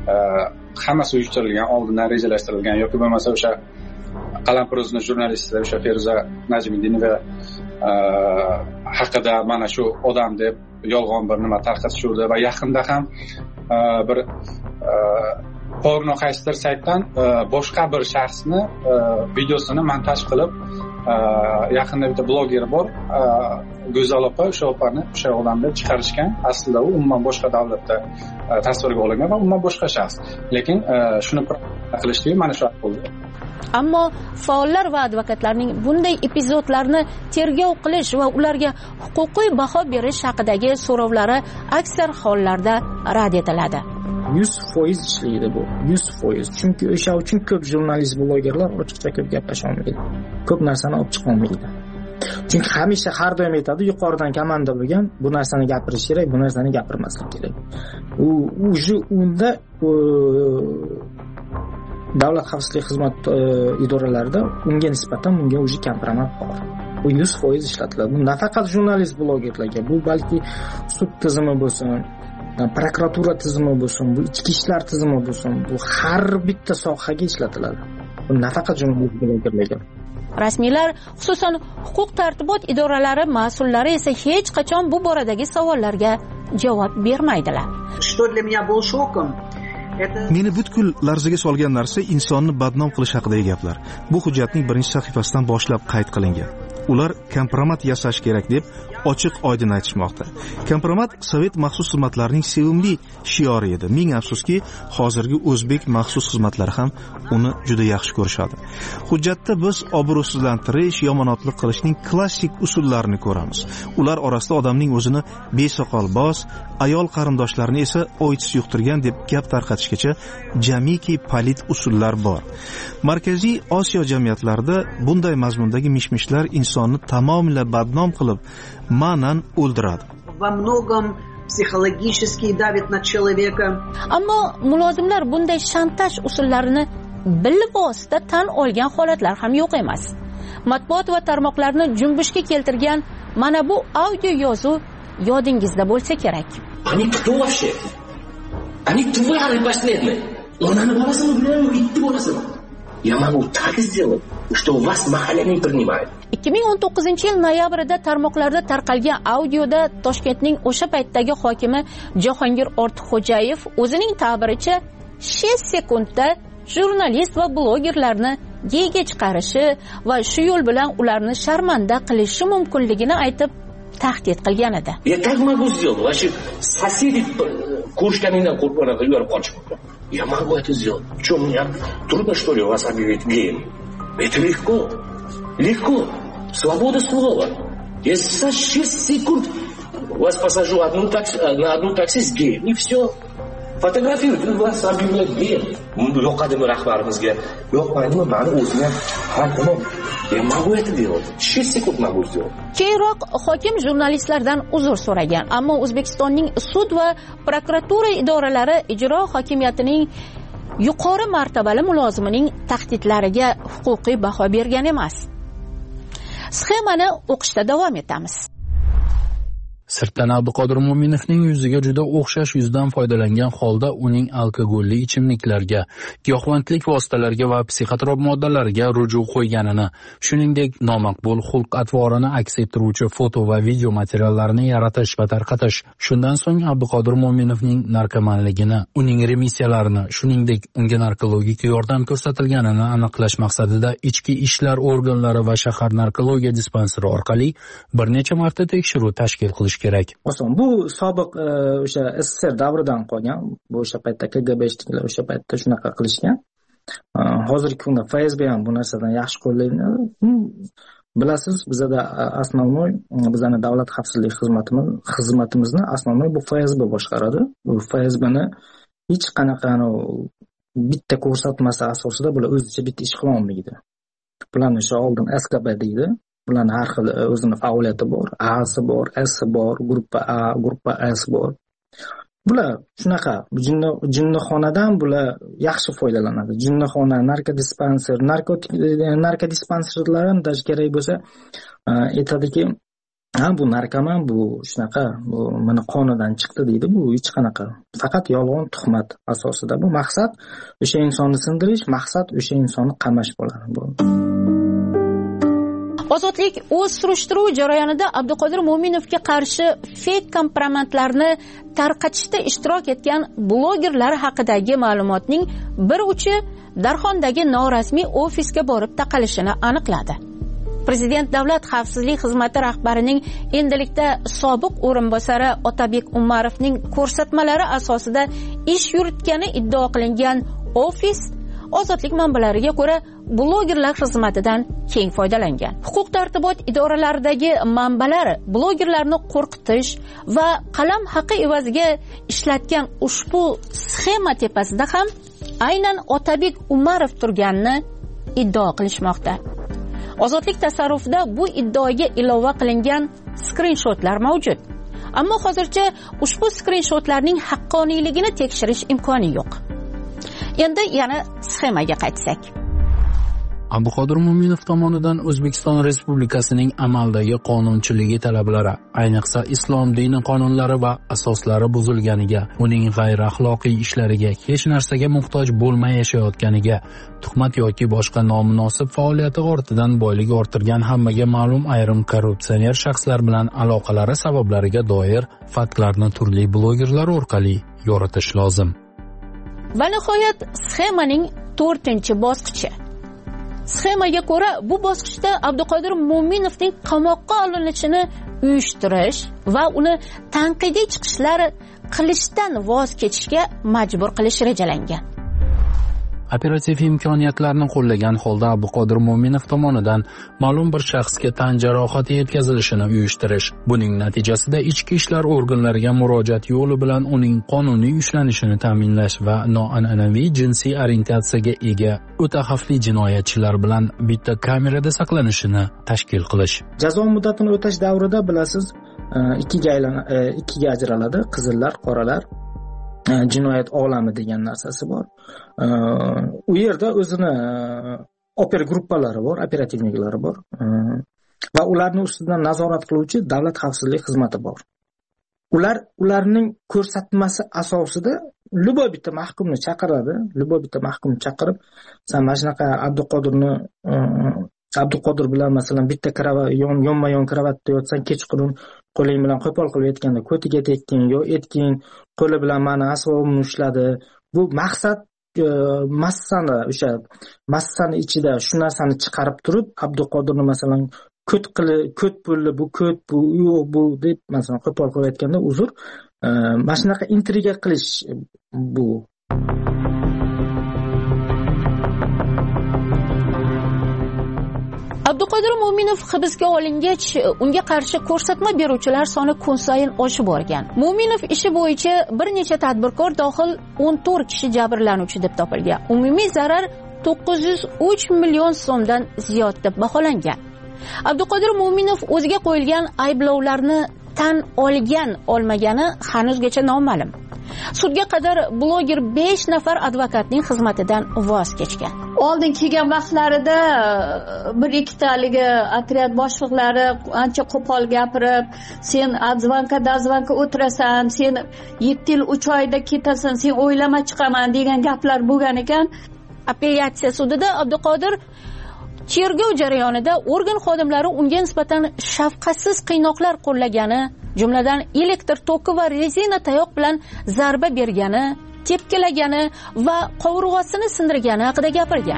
hammasi uyushtirilgan, oldindan rejalashtirilgan yoki bo'lmasa o'sha Qalampir o'zining jurnalisti o'sha Feruza Najmiddinova haqida mana shu odam deb yolg'on bir nima tarqatishuvdi va yaqinda ham bir porno qaysidir saytdan boshqa bir shaxsni videosini montaj qilib, yaqinda bitta bloger bor, Go'zal opa, o'sha opani o'sha odamni chiqarishgan. Aslida u umuman boshqa davlatda tasvirga olingan va umuman boshqa shaxs. Lekin shuni qilishdagi mana shu bo'ldi. Ammo faollar va advokatlarning bunday epizodlarni tergov qilish va ularga huquqiy baho berish haqidagi so'rovlari aksar hollarda rad etiladi. yuz foiz ishlaydi bu. yuz foiz. Chunki o'sha uchun ko'p jurnalist, blogerlar ochiqcha ko'p gaplasha olmaydi. Ko'p narsani olib chiqa olmaydi. Chunki hamisha har doim aytadi, yuqoridan komanda bo'lgan, bu narsani gapirish kerak, bu narsani gapirmaslik kerak. U o'zi unda davlat xavfsizlik xizmat idoralarida unga nisbatan unga o'zi kompromat bor. U yuz foiz ishlatiladi. Bu nafaqat jurnalist, blogerlarga, bu balki sud tizimi bo'lsin, prokuratura tizimi bo'lsin, bu ichki ishlar tizimi bo'lsin, bu har bitta sohaga ishlatiladi. bu nafaqat jurnalist blogerlarga. Rasmiylar, xususan huquq tartibot idoralari mas'ullari esa hech qachon bu boradagi savollarga javob bermaydilar. Что для меня был шоком? Meni butkul larzaga solgan narsa insonni badnom qilish haqidagi gaplar. Bu hujjatning birinchi sahifasidan boshlab qayd qilingan. Ular kompromat yasash kerak deb ochiq oydin aytishmoqda. Kompromat sovet maxsus xizmatlarining sevimli shiori edi. Ming afsuski, hozirgi o'zbek maxsus xizmatlari ham uni juda yaxshi ko'rishadi. Hujjatda biz obro'sizlantirish, yomonotlik qilishning klassik usullarini ko'ramiz. Ular orasida odamning o'zini besoqolboz, ayol qarindoshlarini esa o'ytis yuqtirgan deb gap tarqatishgacha jamiki palit usullar bor. Markaziy Osiyo jamiyatlarida bunday mazmundagi mishmishlar insonni tamomila badnom qilib, ma'nan o'ldiradi. Во многом психологически давит на человека. Ammo mulozimlar bunday shantaj usullarini bilvosita tan olgan holatlar ham yo'q emas. Matbuot va tarmoqlarni junbushga keltirgan mana bu audio yozuv yodingizda bo'lsa kerak. Они кто вообще? Они твари последние. Onani bolasini bilamu, bitta bolasini. Я могу так сделать, что вас mahalle не принимает. ikki ming o'n to'qqizinchi yil noyabrida tarmoqlarda tarqalgan audioda Toshkentning o'sha paytdagi hokimi Jahongir Ortiqxo'jayev o'zining ta'biricha besh sekundda jurnalist va blogerlarni geyga chiqarishi va shu yo'l bilan ularni sharmanda qilishi mumkinligini aytib tahdid qilgan edi. Я так могу сделать. Вообще соседи куршканиdan qo'rqib yuborib qolishmoqda. Я могу это сделать. Что, мне трудно, что ли, вас объявить геем? Это легко. Легко. Свобода слова. Я за шесть секунд вас посажу одну такси, на одну такси с геем. И все. Фотографируют, вас объявляют геем. Yo'qadimi rahbarimizga? Yo'qmaydimi? Mani o'zim ham tamom. Я могу это делать. шесть секунд могу сделать. Keyinroq hokim jurnalistlardan uzr so'ragan, ammo O'zbekistonning sud va prokuratura idoralari ijro hokimiyatining yuqori martabali mulozimining tahdidlariga huquqiy baho bergan emas. Sxemani o'qishda davom etamiz. Sirtdan Abduqodir Mo'minovning yuziga juda o'xshash yuzdan foydalangan holda uning alkogolli ichimliklarga, giyohvandlik vositalariga va psixotrop moddalarga ruju qo'yganini, shuningdek nomaqbul xulq-atvorini aks ettiruvchi foto va video materiallarini yaratish va tarqatish. Shundan so'ng Abduqodir Mo'minovning narkomanligini, uning remissiyalarini, shuningdek unga narkologik yordam ko'rsatilganini aniqlash maqsadida ichki ishlar organlari va shahar narkologiya dispanseri orqali bir necha marta tekshiruv tashkil qilish kerak. Oson, bu sobiq o'sha S S R davridan qolgan. Bu o'sha paytda K G B ishchilar o'sha paytda shunaqa qilishgan. Hozirgi kunda F S B ham bu narsadan yaxshi qo'llaydi. Bilasiz, bizda asnovoy, bizning davlat xavfsizlik xizmatimiz, xizmatimizni asnovoy bu F S B boshqaradi. Bu F S B'ni hech qanaqa bitta ko'rsatmasi asosida bular o'zicha bitta ish qila olmaydi. Bularni o'sha oldin S K B deydi. Bularni har xil o'zini faoliyati bor, A'si bor, S'si bor, gruppa A, gruppa S bor. Bular shunaqa jinnixonadan bular yaxshi foydalanadi. Jinnixona, narkodispanser, narkotik narkodispanserlar ham kerak bo'lsa aytadiki, ha bu narkoman, bu shunaqa, bu mana qonidan chiqdi deydi. Bu hech qanaqa, faqat yolg'on tuhmat asosida. Bu maqsad o'sha insonni sindirish, maqsad o'sha insonni qamash bo'ladi. Bu Ozodlik o'z surishtiruv jarayonida Abduqodir Mo'minovga qarshi fake kompromatlarni tarqatishda ishtirok etgan blogerlar haqidagi ma'lumotning bir uchi Darxondagi norasmiy ofisga borib taqalishini aniqladi. Prezident Davlat xavfsizlik xizmati rahbarining endilikda sobiq o'rinbosari Otabek Umarovning ko'rsatmalari asosida ish yuritgani iddao qilingan ofis Ozodlik manbalariga ko'ra blogerlar xizmatidan keng foydalangan. Huquq tartibot idoralaridagi manbalar blogerlarni qo'rqitish va qalam haqi evaziga ishlatgan ushbu sxema tepasida ham aynan Otabek Umarov turganini iddao qilishmoqda. Ozodlik tasarrufida bu iddaoga ilova qilingan skrinshotlar mavjud. Ammo hozircha ushbu skrinshotlarning haqqoniyligini tekshirish imkoni yo'q. Endi yana sxemaga qaytsak. Abduqodir Mo'minov tomonidan O'zbekiston Respublikasining amaldagi qonunchiligi talablari, ayniqsa islom dini qonunlari va asoslari buzilganiga, uning g'ayriaxloqiy ishlariga, hech narsaga muhtoj bo'lmay yashayotganiga, tuhmat yoki boshqa nomunosib faoliyati ortidan boylik orttirgan hammaga ma'lum ayrim korrupsioner shaxslar bilan aloqalari sabablariga doir faktlarni turli blogerlar orqali yoritish lozim. Va nihoyat sxemaning to'rtinchi bosqichi. Sxemaga ko'ra, bu bosqichda Abduqodir Mo'minovning qamoqqa olinishini uyushtirish va uni tanqidiy chiqishlar qilishdan voz kechishga majbur qilish rejalangan. Operativ imkoniyatlarni qo'llagan holda Abduqodir Mo'minov tomonidan ma'lum bir shaxsga tan jarohati yetkazilishini uyushtirish, buning natijasida ichki ishlar organlariga murojaat yo'li bilan uning qonuniy ushlanishini ta'minlash va noan'anaviy jinsiy orientatsiyaga ega o'ta xavfli jinoyatchilar bilan bitta kamerada saqlanishini tashkil qilish. Jazo muddatini o'tash davrida bilasiz, ikkiga aylan ikkiga ajraladi, qizillar, qoralar. Jinoyat olami degan narsasi bor. U yerda o'zini oper gruppalari bor, operativniklari bor va ularning ustidan nazorat qiluvchi davlat xavfsizlik xizmati bor. Ular ularning ko'rsatmasi asosida luboy bitta mahkumni chaqiradi, luboy bitta mahkumni chaqirib, sen mana shunaqa Abduqodirni Abduqodir bilan masalan bitta kravat yonma-yon kravatda yotsang, kechqurun qo'ling bilan qo'pol qilib aytganda ko'tiga tekking yo etking, qo'li bilan meni asbobimni ushladi. Bu maqsad massani o'sha massani ichida shu narsani chiqarib turib, Abduqodirni masalan ko't qilib, ko't bo'ldi, bu ko't, bu yo'q, bu deb masalan qo'pol qilib aytganda uzr, mana shunaqa intriga qilish bu. Abduqodir Mo'minov hibsga olingach, unga qarshi ko'rsatma beruvchilar soni kun sayin oshib borgan. Mo'minov ishi bo'yicha bir necha tadbirkor dohil o'n to'rt kishi jabrlanuvchi deb topilgan. Umumiy zarar to'qqiz yuz uch million so'mdan ziyod deb baholangan. Abduqodir Mo'minov o'ziga qo'yilgan ayblovlarni tan olgan, olmagani hanuzgacha noma'lum. Sudga qadar bloger besh nafar advokatning xizmatidan voz kechgan. Oldin kelgan vaqtlarida bir ikkitaligi otryad boshliqlari ancha qo'pol gapirib, sen adzvanka dazvanka o'tirasan, sen yetti yil uch oyda ketasan, sen o'ylama chiqaman degan gaplar bo'lgan ekan. Apellyatsiya sudida Abduqodir tergov jarayonida organ xodimlari unga nisbatan shafqatsiz qiynoqlar qo'llagani, jumladan elektr toki va rezina tayoq bilan zarba bergani, tepkilagani va qovurg'asini sindirgani haqida gapirgan.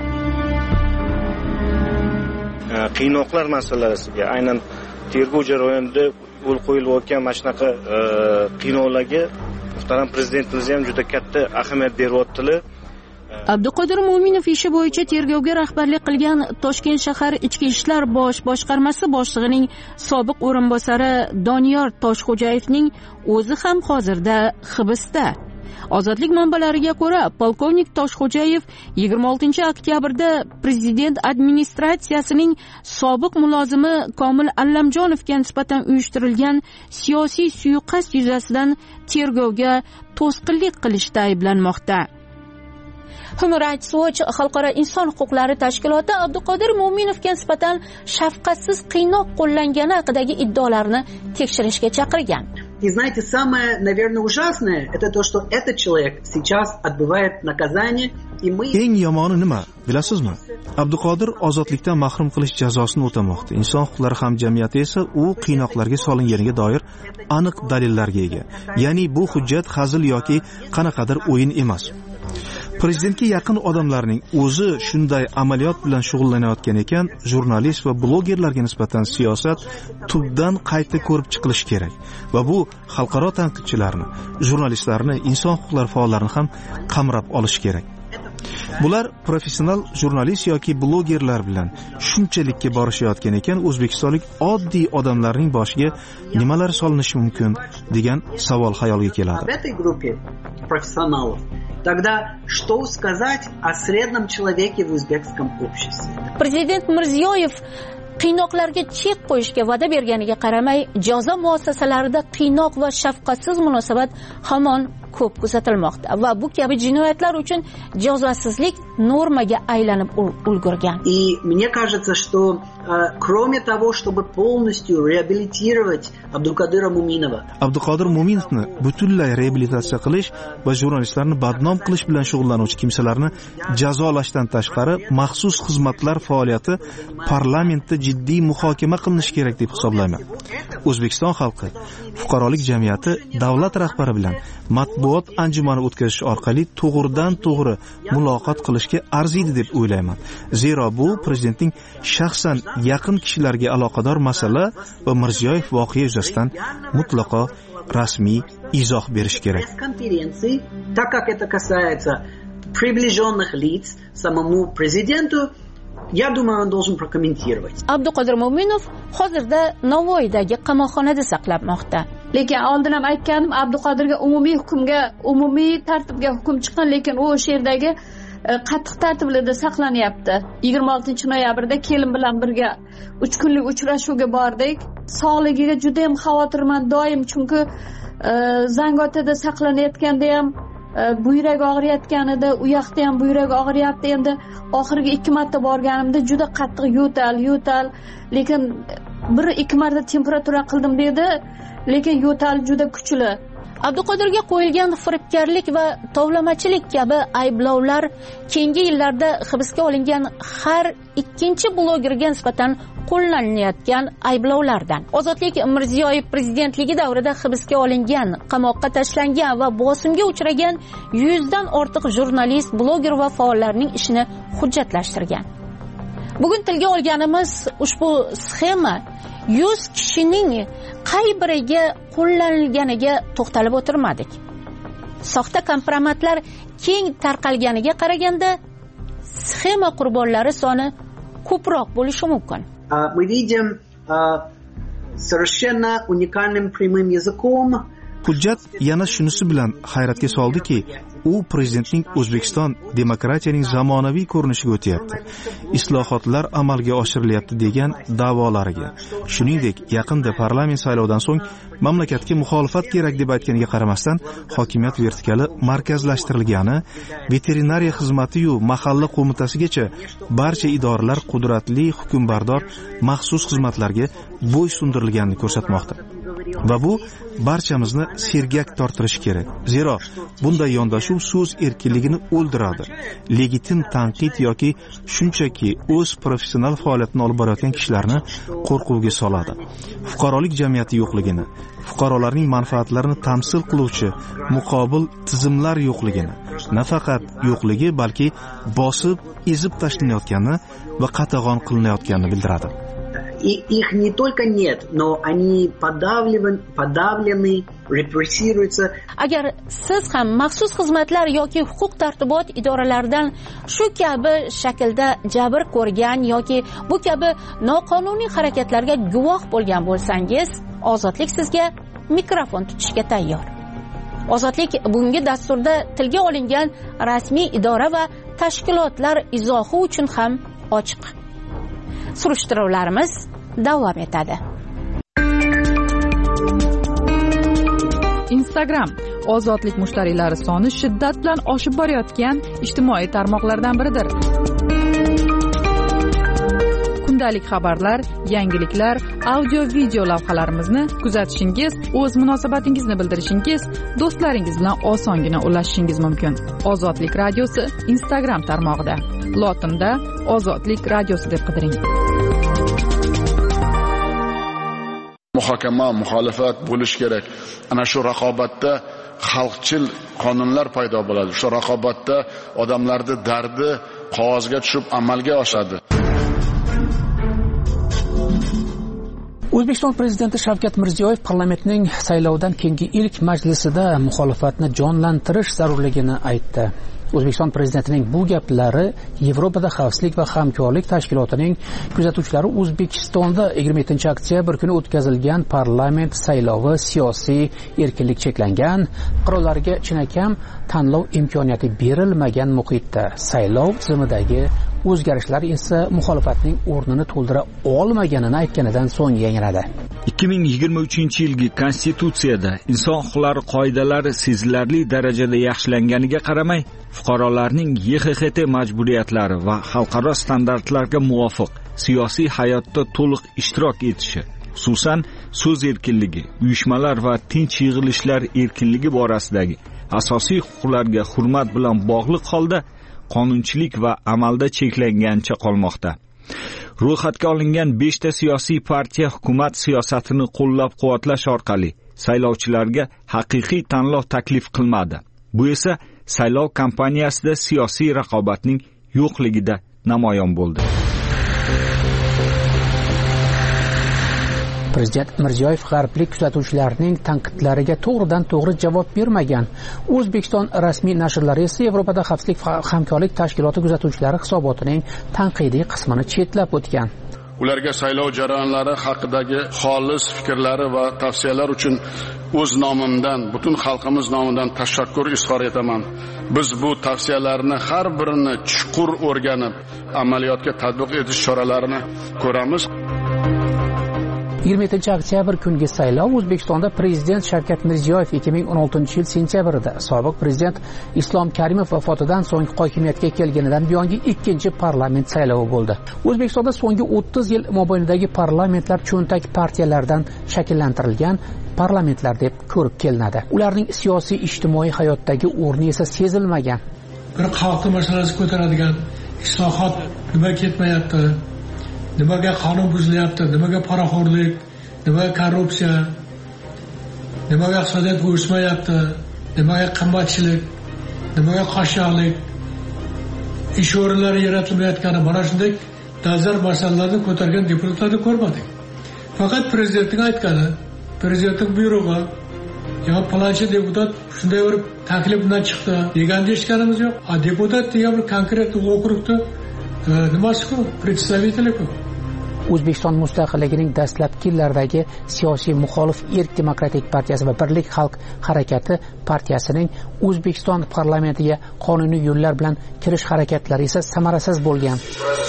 Qiynoqlar masalasiga, aynan tergov jarayonida yo'l qo'yilayotgan mana shunaqa qiynoqlarga muhtaram prezidentimiz ham juda katta ahamiyat beryaptilar. Abduqodir Mo'minov ishi bo'yicha tergovga rahbarlik qilgan Toshkent shahar Ichki ishlar bosh boshqarmasi boshlig'ining sobiq o'rinbosari Doniyor Toshxo'jayevning o'zi ham hozirda hibsda. Ozodlik manbalariga ko'ra, polkovnik Toshxo'jayev yigirma oltinchi oktyabrda prezident administratsiyasining sobiq mulozimi Komil Allamjonovga nisbatan uyushtirilgan siyosiy suiqasd yuzasidan tergovga to'sqinlik qilishda ayblanmoqda. Human Rights Watch xalqaro inson huquqlari tashkiloti Abduqodir Mo'minovga nisbatan shafqatsiz qiynoq qo'llangani haqidagi iddaolarni tekshirishga chaqirgan. И знаете, самое, наверное, ужасное это то, что этот человек сейчас отбывает наказание, и мы Eng yomoni nima, bilasizmi? Abduqodir ozodlikdan mahrum qilish jazosini o'tamoqda. Inson huquqlari hamjamiyati esa u qiynoqlarga solinganiga doir aniq dalillarga ega. Ya'ni bu hujjat hazil yoki qanaqadir o'yin emas. Prezidentga yaqin odamlarning o'zi shunday amaliyot bilan shug'ullanayotgan ekan, jurnalist va blogerlarga nisbatan siyosat tubdan qayta ko'rib chiqilishi kerak va bu xalqaro tanqidchilarni, jurnalistlarni, inson huquqlari faollarini ham qamrab olish kerak. Bular professional jurnalist yoki blogerlar bilan shunchalikka borishayotgan ekan, o'zbekistonlik oddiy odamlarning boshiga nimalar solinishi mumkin degan savol xayolga keladi. В этой группе профессионалов тогда что сказать о среднем человеке в узбекском обществе? Prezident Mirziyoyev qiynoqlarga chek qo'yishga va'da berganiga qaramay, jazo muassasalarida qiynoq va shafqatsiz munosabat hamon ko'p kuzatilmoqda va bu kabi jinoyatlar uchun jazosizlik normaga aylanib ulgurgan. И мне кажется, что кроме того, чтобы полностью реабилитировать Абдулкадира Муминова, Abduqodir Muminovni butunlay reabilitatsiya qilish va jurnalistlarni badnom qilish bilan shug'ullanuvchi kimsalarni jazolashdan tashqari maxsus xizmatlar faoliyati parlamentda jiddiy muhokama qilinishi kerak deb hisoblayman. O'zbekiston xalqi, fuqarolik jamiyati davlat rahbari bilan matbuot anjumani o'tkazish orqali to'g'ridan to'g'ri muloqot qilishga arziydi deb o'ylayman. Zero bu prezidentning shaxsan yaqin kishilarga aloqador masala va Mirziyoyev voqea yuzasidan mutlaqo rasmiy izoh berish kerak. Конференции, так как это касается приближенных лиц самому президенту, я думаю, он должен прокомментировать. Abduqodir Mo'minov hozirda Navoiydagi qamoqxonada saqlanmoqda. Lekin oldin ham aytganim, Abduqodirga umumiy hukmga, umumiy tartibga hukm chiqqan, lekin u o'sha yerdagi qattiq tartiblarda saqlanyapti. yigirma oltinchi noyabrda kelin bilan birga uch kunlik uchrashuvga bordik. Sog'ligiga juda ham xavotirman doim, chunki Zangotada saqlanayotganda ham buyrak og'riyotganida, u yoqda ham buyrak og'riyapti. Endi oxirgi ikki marta borganimda juda qattiq yo'tal, yo'tal, lekin bir ikki marta temperatura qildim dedi, lekin yo'tal juda kuchli. Abduqodirga qo'yilgan firibgarlik va tovlamachilik kabi ayblovlar keyingi yillarda hibsga olingan har ikkinchi blogerga nisbatan qo'llanayotgan ayblovlardan. Ozodlik Mirziyoyev prezidentligi davrida hibsga olingan, qamoqqa tashlangan va bosimga uchragan yuzdan ortiq jurnalist, bloger va faollarning ishini hujjatlashtirgan. Bugun tilga olganimiz ushbu sxema yuz kishining qay biriga qo'llanilganiga to'xtalib o'tirmadik. Soxta kompromatlar keng tarqalganiga qaraganda sxema qurbonlari soni ko'proq bo'lishi mumkin. Мы видим совершенно уникальным прямым языком. Hujjat yana shunisi bilan hayratga soldiki, u prezidentning O'zbekiston demokratiyaning zamonaviy ko'rinishiga o'tyapti, islohotlar amalga oshirilyapti degan da'volariga, shuningdek yaqinda parlament saylovidan so'ng mamlakatga muxolifat kerak deb aytganiga qaramasdan hokimiyat vertikali markazlashtirilgani, veterinariya xizmati-yu mahalla qo'mitasigacha barcha idoralar qudratli hukmbardor maxsus xizmatlarga bo'ysundirilganini ko'rsatmoqda. Va bu barchamizni sergak tortirishi kerak. Zero bunday yondashuv so'z erkinligini o'ldiradi. Legitim tanqid yoki shunchaki o'z professional faoliyatini olib borayotgan kishilarni qo'rquvga soladi. Fuqarolik jamiyati yo'qligini, fuqarolarning manfaatlarini tamsil qiluvchi muqobil tizimlar yo'qligini, nafaqat yo'qligi, balki bosib, ezib tashlanayotgani va qatag'on qilinayotganini bildiradi. Их не только нет, но они подавлены, подавлены, репрессируются. Agar siz ham maxsus xizmatlar yoki huquq tartibot idoralaridan shu kabi shaklda jabr ko'rgan yoki bu kabi noqonuniy harakatlarga guvoh bo'lgan bo'lsangiz, Ozodlik sizga mikrofon tutishga tayyor. Ozodlik bugungi dasturda tilga olingan rasmiy idora va tashkilotlar izohi uchun ham ochiq. Surishtiruvlarimiz davom etadi. Instagram ozodlik mushtariylari soni shiddat bilan oshib borayotgan ijtimoiy tarmoqlardan biridir. Kundalik xabarlar, yangiliklar, audio-video lavhalarimizni kuzatishingiz, o'z munosabatingizni bildirishingiz, do'stlaringiz bilan osongina ulashishingiz mumkin. Ozodlik radiosi Instagram tarmog'ida. Lotinda Ozodlik radiosi deb qidiring. Muhokama, muxolifat bo'lish kerak. Ana shu raqobatda xalqchil qonunlar paydo bo'ladi. Shu raqobatda odamlarning dardi qog'ozga tushib amalga oshadi. O'zbekiston prezidenti Shavkat Mirziyoyev parlamentning saylovdan keyingi ilk majlisida muxolifatni jonlantirish zarurligini aytdi. O'zbekiston prezidentining bu gaplari Yevropada xavfsizlik va hamkorlik tashkilotining kuzatuvchilari O'zbekistonda yigirma yettinchi oktyabr kuni o'tkazilgan parlament saylovi siyosiy erkinlik cheklangan, qirollarga chinakam tanlov imkoniyati berilmagan muhitda saylov tizimidagi o'zgarishlar esa muxolifatning o'rnini to'ldira olmaganini aytganidan so'ng yangradi. ikki ming yigirma uchinchi yilgi konstitutsiyada inson huquqlari qoidalari sezilarli darajada yaxshilanganiga qaramay, fuqarolarning Y X X T majburiyatlari va xalqaro standartlarga muvofiq siyosiy hayotda to'liq ishtirok etishi, xususan so'z erkinligi, uyushmalar va tinch yig'ilishlar erkinligi borasidagi asosiy huquqlarga hurmat bilan bog'liq holda qonunchilik va amalda cheklangancha qolmoqda. Ro'yxatga olingan beshta siyosiy partiya hukumat siyosatini qo'llab-quvvatlash orqali saylovchilarga haqiqiy tanlov taklif qilmadi. Bu esa saylov kampaniyasida siyosiy raqobatning yo'qligida namoyon bo'ldi. Prezident Mirziyoyev g'arblik kuzatuvchilarning tanqidlariga to'g'ridan to'g'ri javob bermagan. O'zbekiston rasmiy nashrlari esa Yevropada xavfsizlik va hamkorlik tashkiloti kuzatuvchilari hisobotining tanqidiy qismini chetlab o'tgan. Ularga saylov jarayonlari haqidagi xolis fikrlari va tavsiyalar uchun o'z nomimdan, butun xalqimiz nomidan tashakkur izhor etaman. Biz bu tavsiyalarni har birini chuqur o'rganib, amaliyotga tatbiq etish choralarini ko'ramiz. yigirma yettinchi oktyabr kungi saylov O'zbekistonda prezident Shavkat Mirziyoyev ikki ming o'n oltinchi yil sentyabrida sobiq prezident Islom Karimov vafotidan so'ng hokimiyatga kelganidan buyongi ikkinchi parlament saylovi bo'ldi. O'zbekistonda so'nggi o'ttiz yil mobaynidagi parlamentlar cho'ntak partiyalardan shakllantirilgan parlamentlar deb ko'rib kelinadi. Ularning siyosiy ijtimoiy hayotdagi o'rni esa sezilmagan. Bir xalqning masalasi ko'taradigan islohot nima ketmayapti? Nimaga qonun buzilyapti, nimaga poraxo'rlik, nimaga korrupsiya, nimaga iqtisodiyot o'smayapti, nimaga qimmatchilik, nimaga qashshoqlik, ish o'rinlari yaratilmayotgani, mana shunday dolzarb masalalarni ko'targan deputatlarni ko'rmadik. Faqat prezidentning aytgani, prezidentning buyrug'i, yo palonchi deputat shunday bir taklif bilan chiqdi deganni eshitganimiz yo'q. A deputat degan bir konkret okrugda nimasi-ku, представители-ku. O'zbekiston mustaqilligining dastlabki yillaridagi siyosiy muxolif Erk demokratik partiyasi va Birlik xalq harakati partiyasining O'zbekiston parlamentiga qonuniy yo'llar bilan kirish harakatlari esa samarasiz bo'lgan.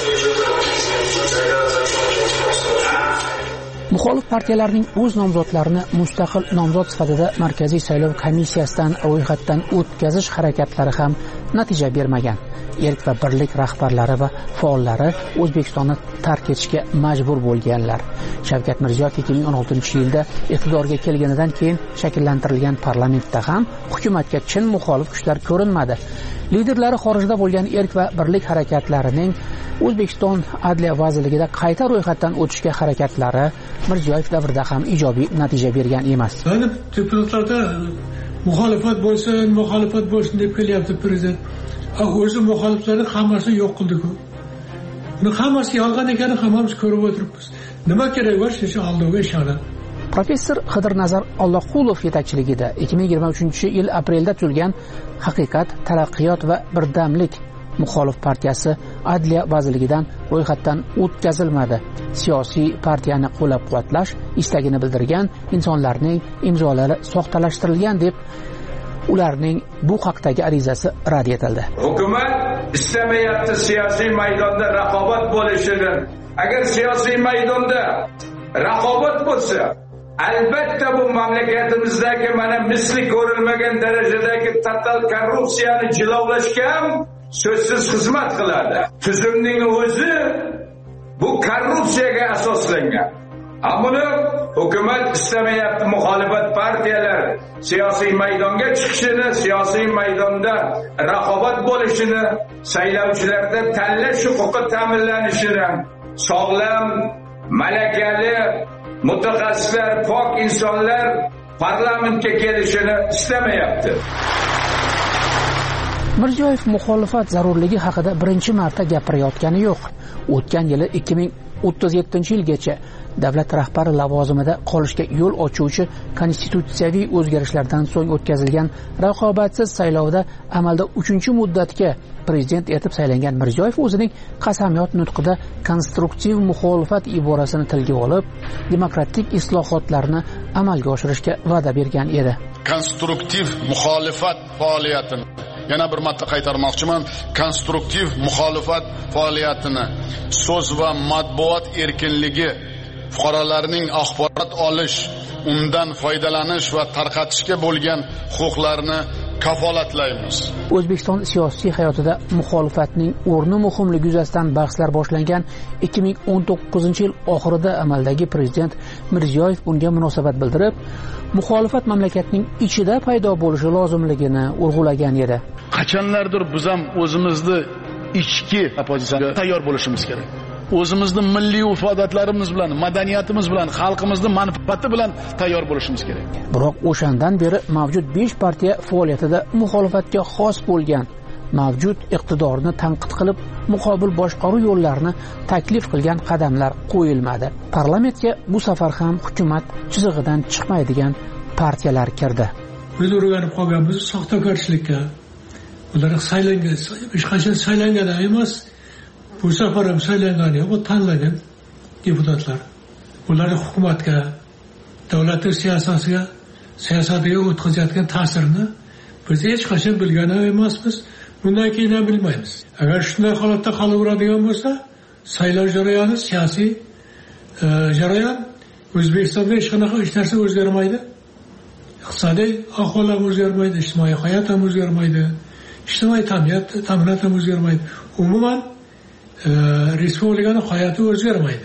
Muxolif partiyalarning o'z nomzodlarini mustaqil nomzod sifatida Markaziy saylov komissiyasidan ro'yxatdan o'tkazish harakatlari ham natija bermagan. Erk va Birlik rahbarlari va faollari O'zbekistonni tark etishga majbur bo'lganlar. Shavkat Mirziyoyev ikki ming o'n oltinchi yilda iqtidorga kelganidan keyin shakllantirilgan parlamentda ham hukumatga chin muxolif kuchlar ko'rinmadi. Liderlari xorijda bo'lgan Erk va Birlik harakatlarining O'zbekiston Adliya vazirligida qayta ro'yxatdan o'tishga harakatlari Mirziyoyev davrida ham ijobiy natija bergan emas. Endi deputatlarda muxolifat bo'lsin, muxolifat bo'lsin deb kelyapti prezident. O'zi muxoliflarning hammasini yo'q qildi-ku. Buni hammasi yolg'on ekanini hammamiz ko'rib o'tiribmiz. Nima kerak bor shu aldovga ishonib? Professor Qidirnazar Alloqulov yetakchiligida ikki ming yigirma uchinchi yil aprelda tuzilgan Haqiqat, taraqqiyot va birdamlik muxolif partiyasi Adliya vazirligidan ro'yxatdan o'tkazilmadi. Siyosiy partiyani qo'llab-quvvatlash istagini bildirgan insonlarning imzolari soxtalashtirilgan deb ularning bu haqdagi arizasi rad etildi. Hukumat istamayapti siyosiy maydonda raqobat bo'lishini. Agar siyosiy maydonda raqobat bo'lsa, albatta bu mamlakatimizdagi mana misli ko'rilmagan darajadagi total korrupsiyani jilovlashga ham so'zsiz xizmat qiladi. Tuzumning o'zi bu korrupsiyaga asoslangan. Ammo hukumat istamayapti muxolifat partiyalari siyosiy maydonga chiqishini, siyosiy maydonda raqobat bo'lishini, saylovchilarda tanlash huquqi ta'minlanishini, sog'lom, malakali mutaxassislar, pok insonlar parlamentga kelishini istamayapti. Mirziyoyev muxolifat zarurligi haqida birinchi marta gapirayotgani yo'q. O'tgan yili ikki ming o'ttiz yettinchi yilgacha davlat rahbari lavozimida qolishga yo'l ochuvchi konstitutsiyaviy o'zgarishlardan so'ng o'tkazilgan raqobatsiz saylovda amalda uchinchi muddatga prezident etib saylangan Mirziyoyev o'zining qasamyod nutqida konstruktiv muxolifat iborasini tilga olib, demokratik islohotlarni amalga oshirishga va'da bergan edi. Konstruktiv muxolifat faoliyatini yana bir marta qaytarmoqchiman. Konstruktiv muxolifat faoliyatini so'z va matbuot erkinligi fuqarolarning axborot olish, undan foydalanish va tarqatishga bo'lgan huquqlarini kafolatlaymiz. O'zbekiston siyosiy hayotida muxolifatning o'rni muhimligi yuzasidan bahslar boshlangan ikki ming o'n to'qqizinchi yil oxirida amaldagi prezident Mirziyoyev bunga munosabat bildirib, muxolifat mamlakatning ichida paydo bo'lishi lozimligini urg'ulagan edi. Qachonlardir biz ham o'zimizni ichki oppozitsiyaga tayyor bo'lishimiz kerak. O'zimizni milliy ifodatlarimiz bilan, madaniyatimiz bilan, xalqimizning manfaati bilan tayyor bo'lishimiz kerak. Biroq o'shandan beri mavjud besh partiya faoliyatida muxolifatga xos bo'lgan, mavjud iqtidorni tanqid qilib, muqobil boshqaruv yo'llarini taklif qilgan qadamlar qo'yilmadi. Parlamentga bu safar ham hukumat chizig'idan chiqmaydigan partiyalar kirdi. Biz o'rganib qolganmiz soxtakorchilikka. Ular saylangan, hech qachon saylangan emas. Bu safar ham saylangan yo'q, bu tanlangan deputatlar. Ular hukumatga, davlatning siyosatiga, siyosatiga o'tkazayotgan ta'sirini biz hech qachon bilgan emasmiz, bundan keyin ham bilmaymiz. Agar shunday holatda qolaveradigan bo'lsa, saylov jarayoni, siyosiy jarayon O'zbekistonda hech qanaqa hech narsa o'zgarmaydi. Iqtisodiy ahvol ham o'zgarmaydi, ijtimoiy hayot ham o'zgarmaydi, ijtimoiy tabiat, ta'minot ham o'zgarmaydi. Umuman respublikaning hayoti o'zgarmaydi.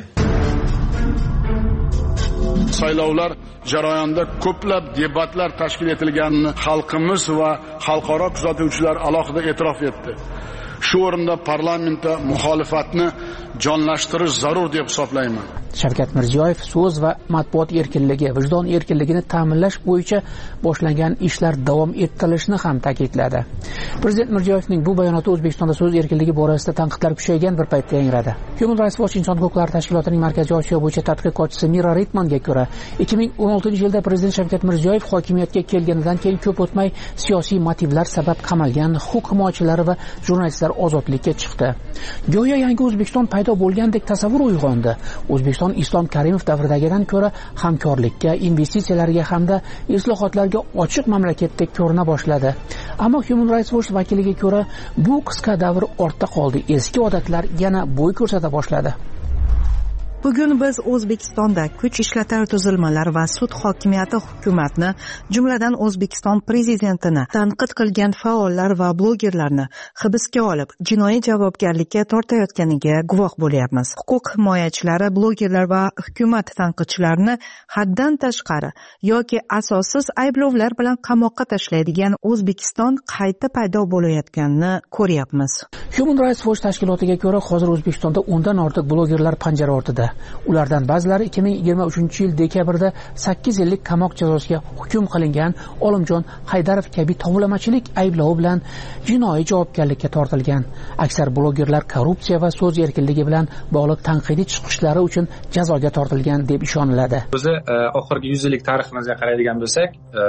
Saylovlar jarayonida ko'plab debatlar tashkil etilganini xalqimiz va xalqaro kuzatuvchilar alohida e'tirof etdi. Shu o'rinda parlamentda muxolifatni jonlashtirish zarur deb hisoblayman. Shavkat Mirziyoyev so'z va matbuot erkinligi, vijdon erkinligini ta'minlash bo'yicha boshlangan ishlar davom ettirilishini ham ta'kidladi. Prezident Mirziyoyevning bu bayonoti O'zbekistonda so'z erkinligi borasida tanqidlar kuchaygan bir paytda yangradi. Human Rights Watch inson huquqlari tashkilotining Markaziy Osiyo bo'yicha tadqiqotchisi Mira Ritmanga ko'ra, ikki ming o'n oltinchi yilda prezident Shavkat Mirziyoyev hokimiyatga kelganidan keyin ko'p o'tmay siyosiy motivlar sabab qamalgan huquq himoyachilari va jurnalistlar ozodlikka chiqdi. Go'yo yangi O'zbekiston paydo bo'lgandek tasavvur uyg'ondi. O'zbekiston Islom Karimov davridagidan ko'ra hamkorlikka, investitsiyalarga hamda islohotlarga ochiq mamlakatdek ko'rina boshladi. Ammo Human Rights Watch vakiliga ko'ra, bu qisqa davr ortda qoldi. Eski odatlar yana bo'y ko'rsata boshladi. Bugun biz O'zbekistonda kuch ishlatar tuzilmalar va sud hokimiyati hukumatni, jumladan O'zbekiston prezidentini tanqid qilgan faollar va blogerlarni hibsga olib, jinoiy javobgarlikka tortayotganiga guvoh bo'lyapmiz. Huquq himoyachilari, blogerlar va hukumat tanqidchilarini haddan tashqari yoki asossiz ayblovlar bilan qamoqqa tashlaydigan O'zbekiston qayta paydo bo'layotganini ko'ryapmiz. Human Rights Watch tashkilotiga ko'ra, hozir O'zbekistonda o'ndan ortiq blogerlar panjara ortida. Ulardan ba'zilari ikki ming yigirma uchinchi yil dekabrda sakkiz yillik qamoq jazosiga hukm qilingan Olimjon Haydarov kabi tovlamachilik ayblovi bilan jinoiy javobgarlikka tortilgan. Aksar blogerlar korrupsiya va so'z erkinligi bilan bog'liq tanqidiy chiqishlari uchun jazoga tortilgan deb ishoniladi. O'zi oxirgi yuz yillik tariximizga qaraydigan bo'lsak,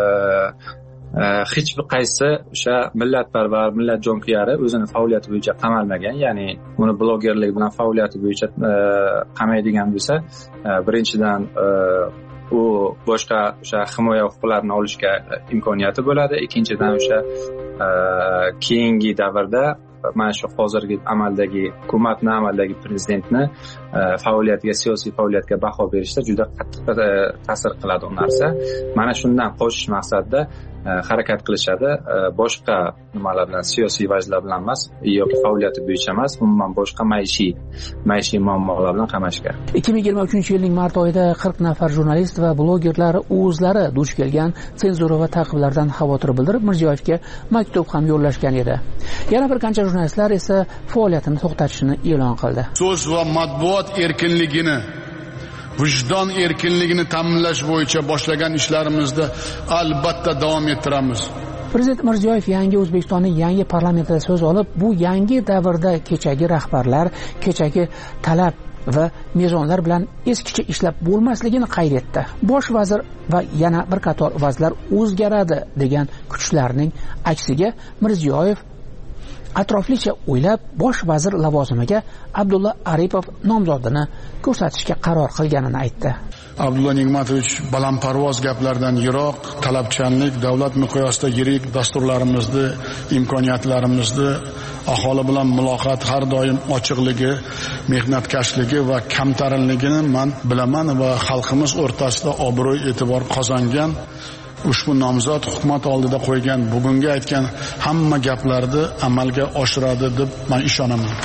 hech bir qaysi o'sha millatparvar, millat jonkuyari o'zini faoliyati bo'yicha qamalmagan, ya'ni uni blogerlik bilan faoliyati bo'yicha qamaydigan bo'lsa, birinchidan u boshqa o'sha himoya huquqlarini olishga imkoniyati bo'ladi. Ikkinchidan o'sha keyingi davrda mana shu hozirgi amaldagi hukumatni, amaldagi prezidentni faoliyatiga, siyosiy faoliyatga baho berishda juda qattiq ta'sir qiladi u narsa. Mana shundan qochish maqsadida harakat qilishadi. Boshqa nimalar bilan, siyosiy vajlar bilan emas yoki faoliyati bo'yicha emas, umuman boshqa maishiy maishiy muammolar bilan qamashga. ikki ming yigirma uchinchi yilning mart oyida qirq nafar jurnalist va blogerlar o'zlari duch kelgan senzura va ta'qiblardan xavotir bildirib, Mirziyoyevga maktub ham yo'llashgan edi. Yana bir qancha jurnalistlar esa faoliyatini to'xtatishini e'lon qildi. So'z va matbuot erkinligini, vijdon erkinligini ta'minlash bo'yicha boshlagan ishlarimizda albatta davom ettiramiz. Prezident Mirziyoyev yangi O'zbekistonning yangi parlamentida so'z olib, bu yangi davrda kechagi rahbarlar, kechagi talab va mezonlar bilan eskicha ishlab bo'lmasligini qayd etdi. Bosh vazir va yana bir qator vazirlar o'zgaradi degan kuchlarning aksiga Mirziyoyev atroflicha o'ylab bosh vazir lavozimiga Abdulla Aripov nomzodini ko'rsatishga qaror qilganini aytdi. Abdulla Nigmatovich balandparvoz gaplardan yiroq, talabchanlik, davlat miqyosida yirik dasturlarimizni, imkoniyatlarimizni, aholi bilan muloqot har doim ochiqligi, mehnatkashligi va kamtarinligini men bilaman va xalqimiz o'rtasida obro' e'tibor qozongan ushbu nomzod hukumat oldida qo'ygan bugungi aytgan hamma gaplarni amalga oshiradi deb men ishonaman.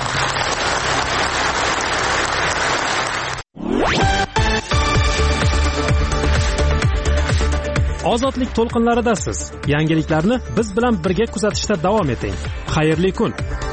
Ozodlik to'lqinlaridasiz. Yangiliklarni biz bilan birga kuzatishda davom eting. Xayrli kun.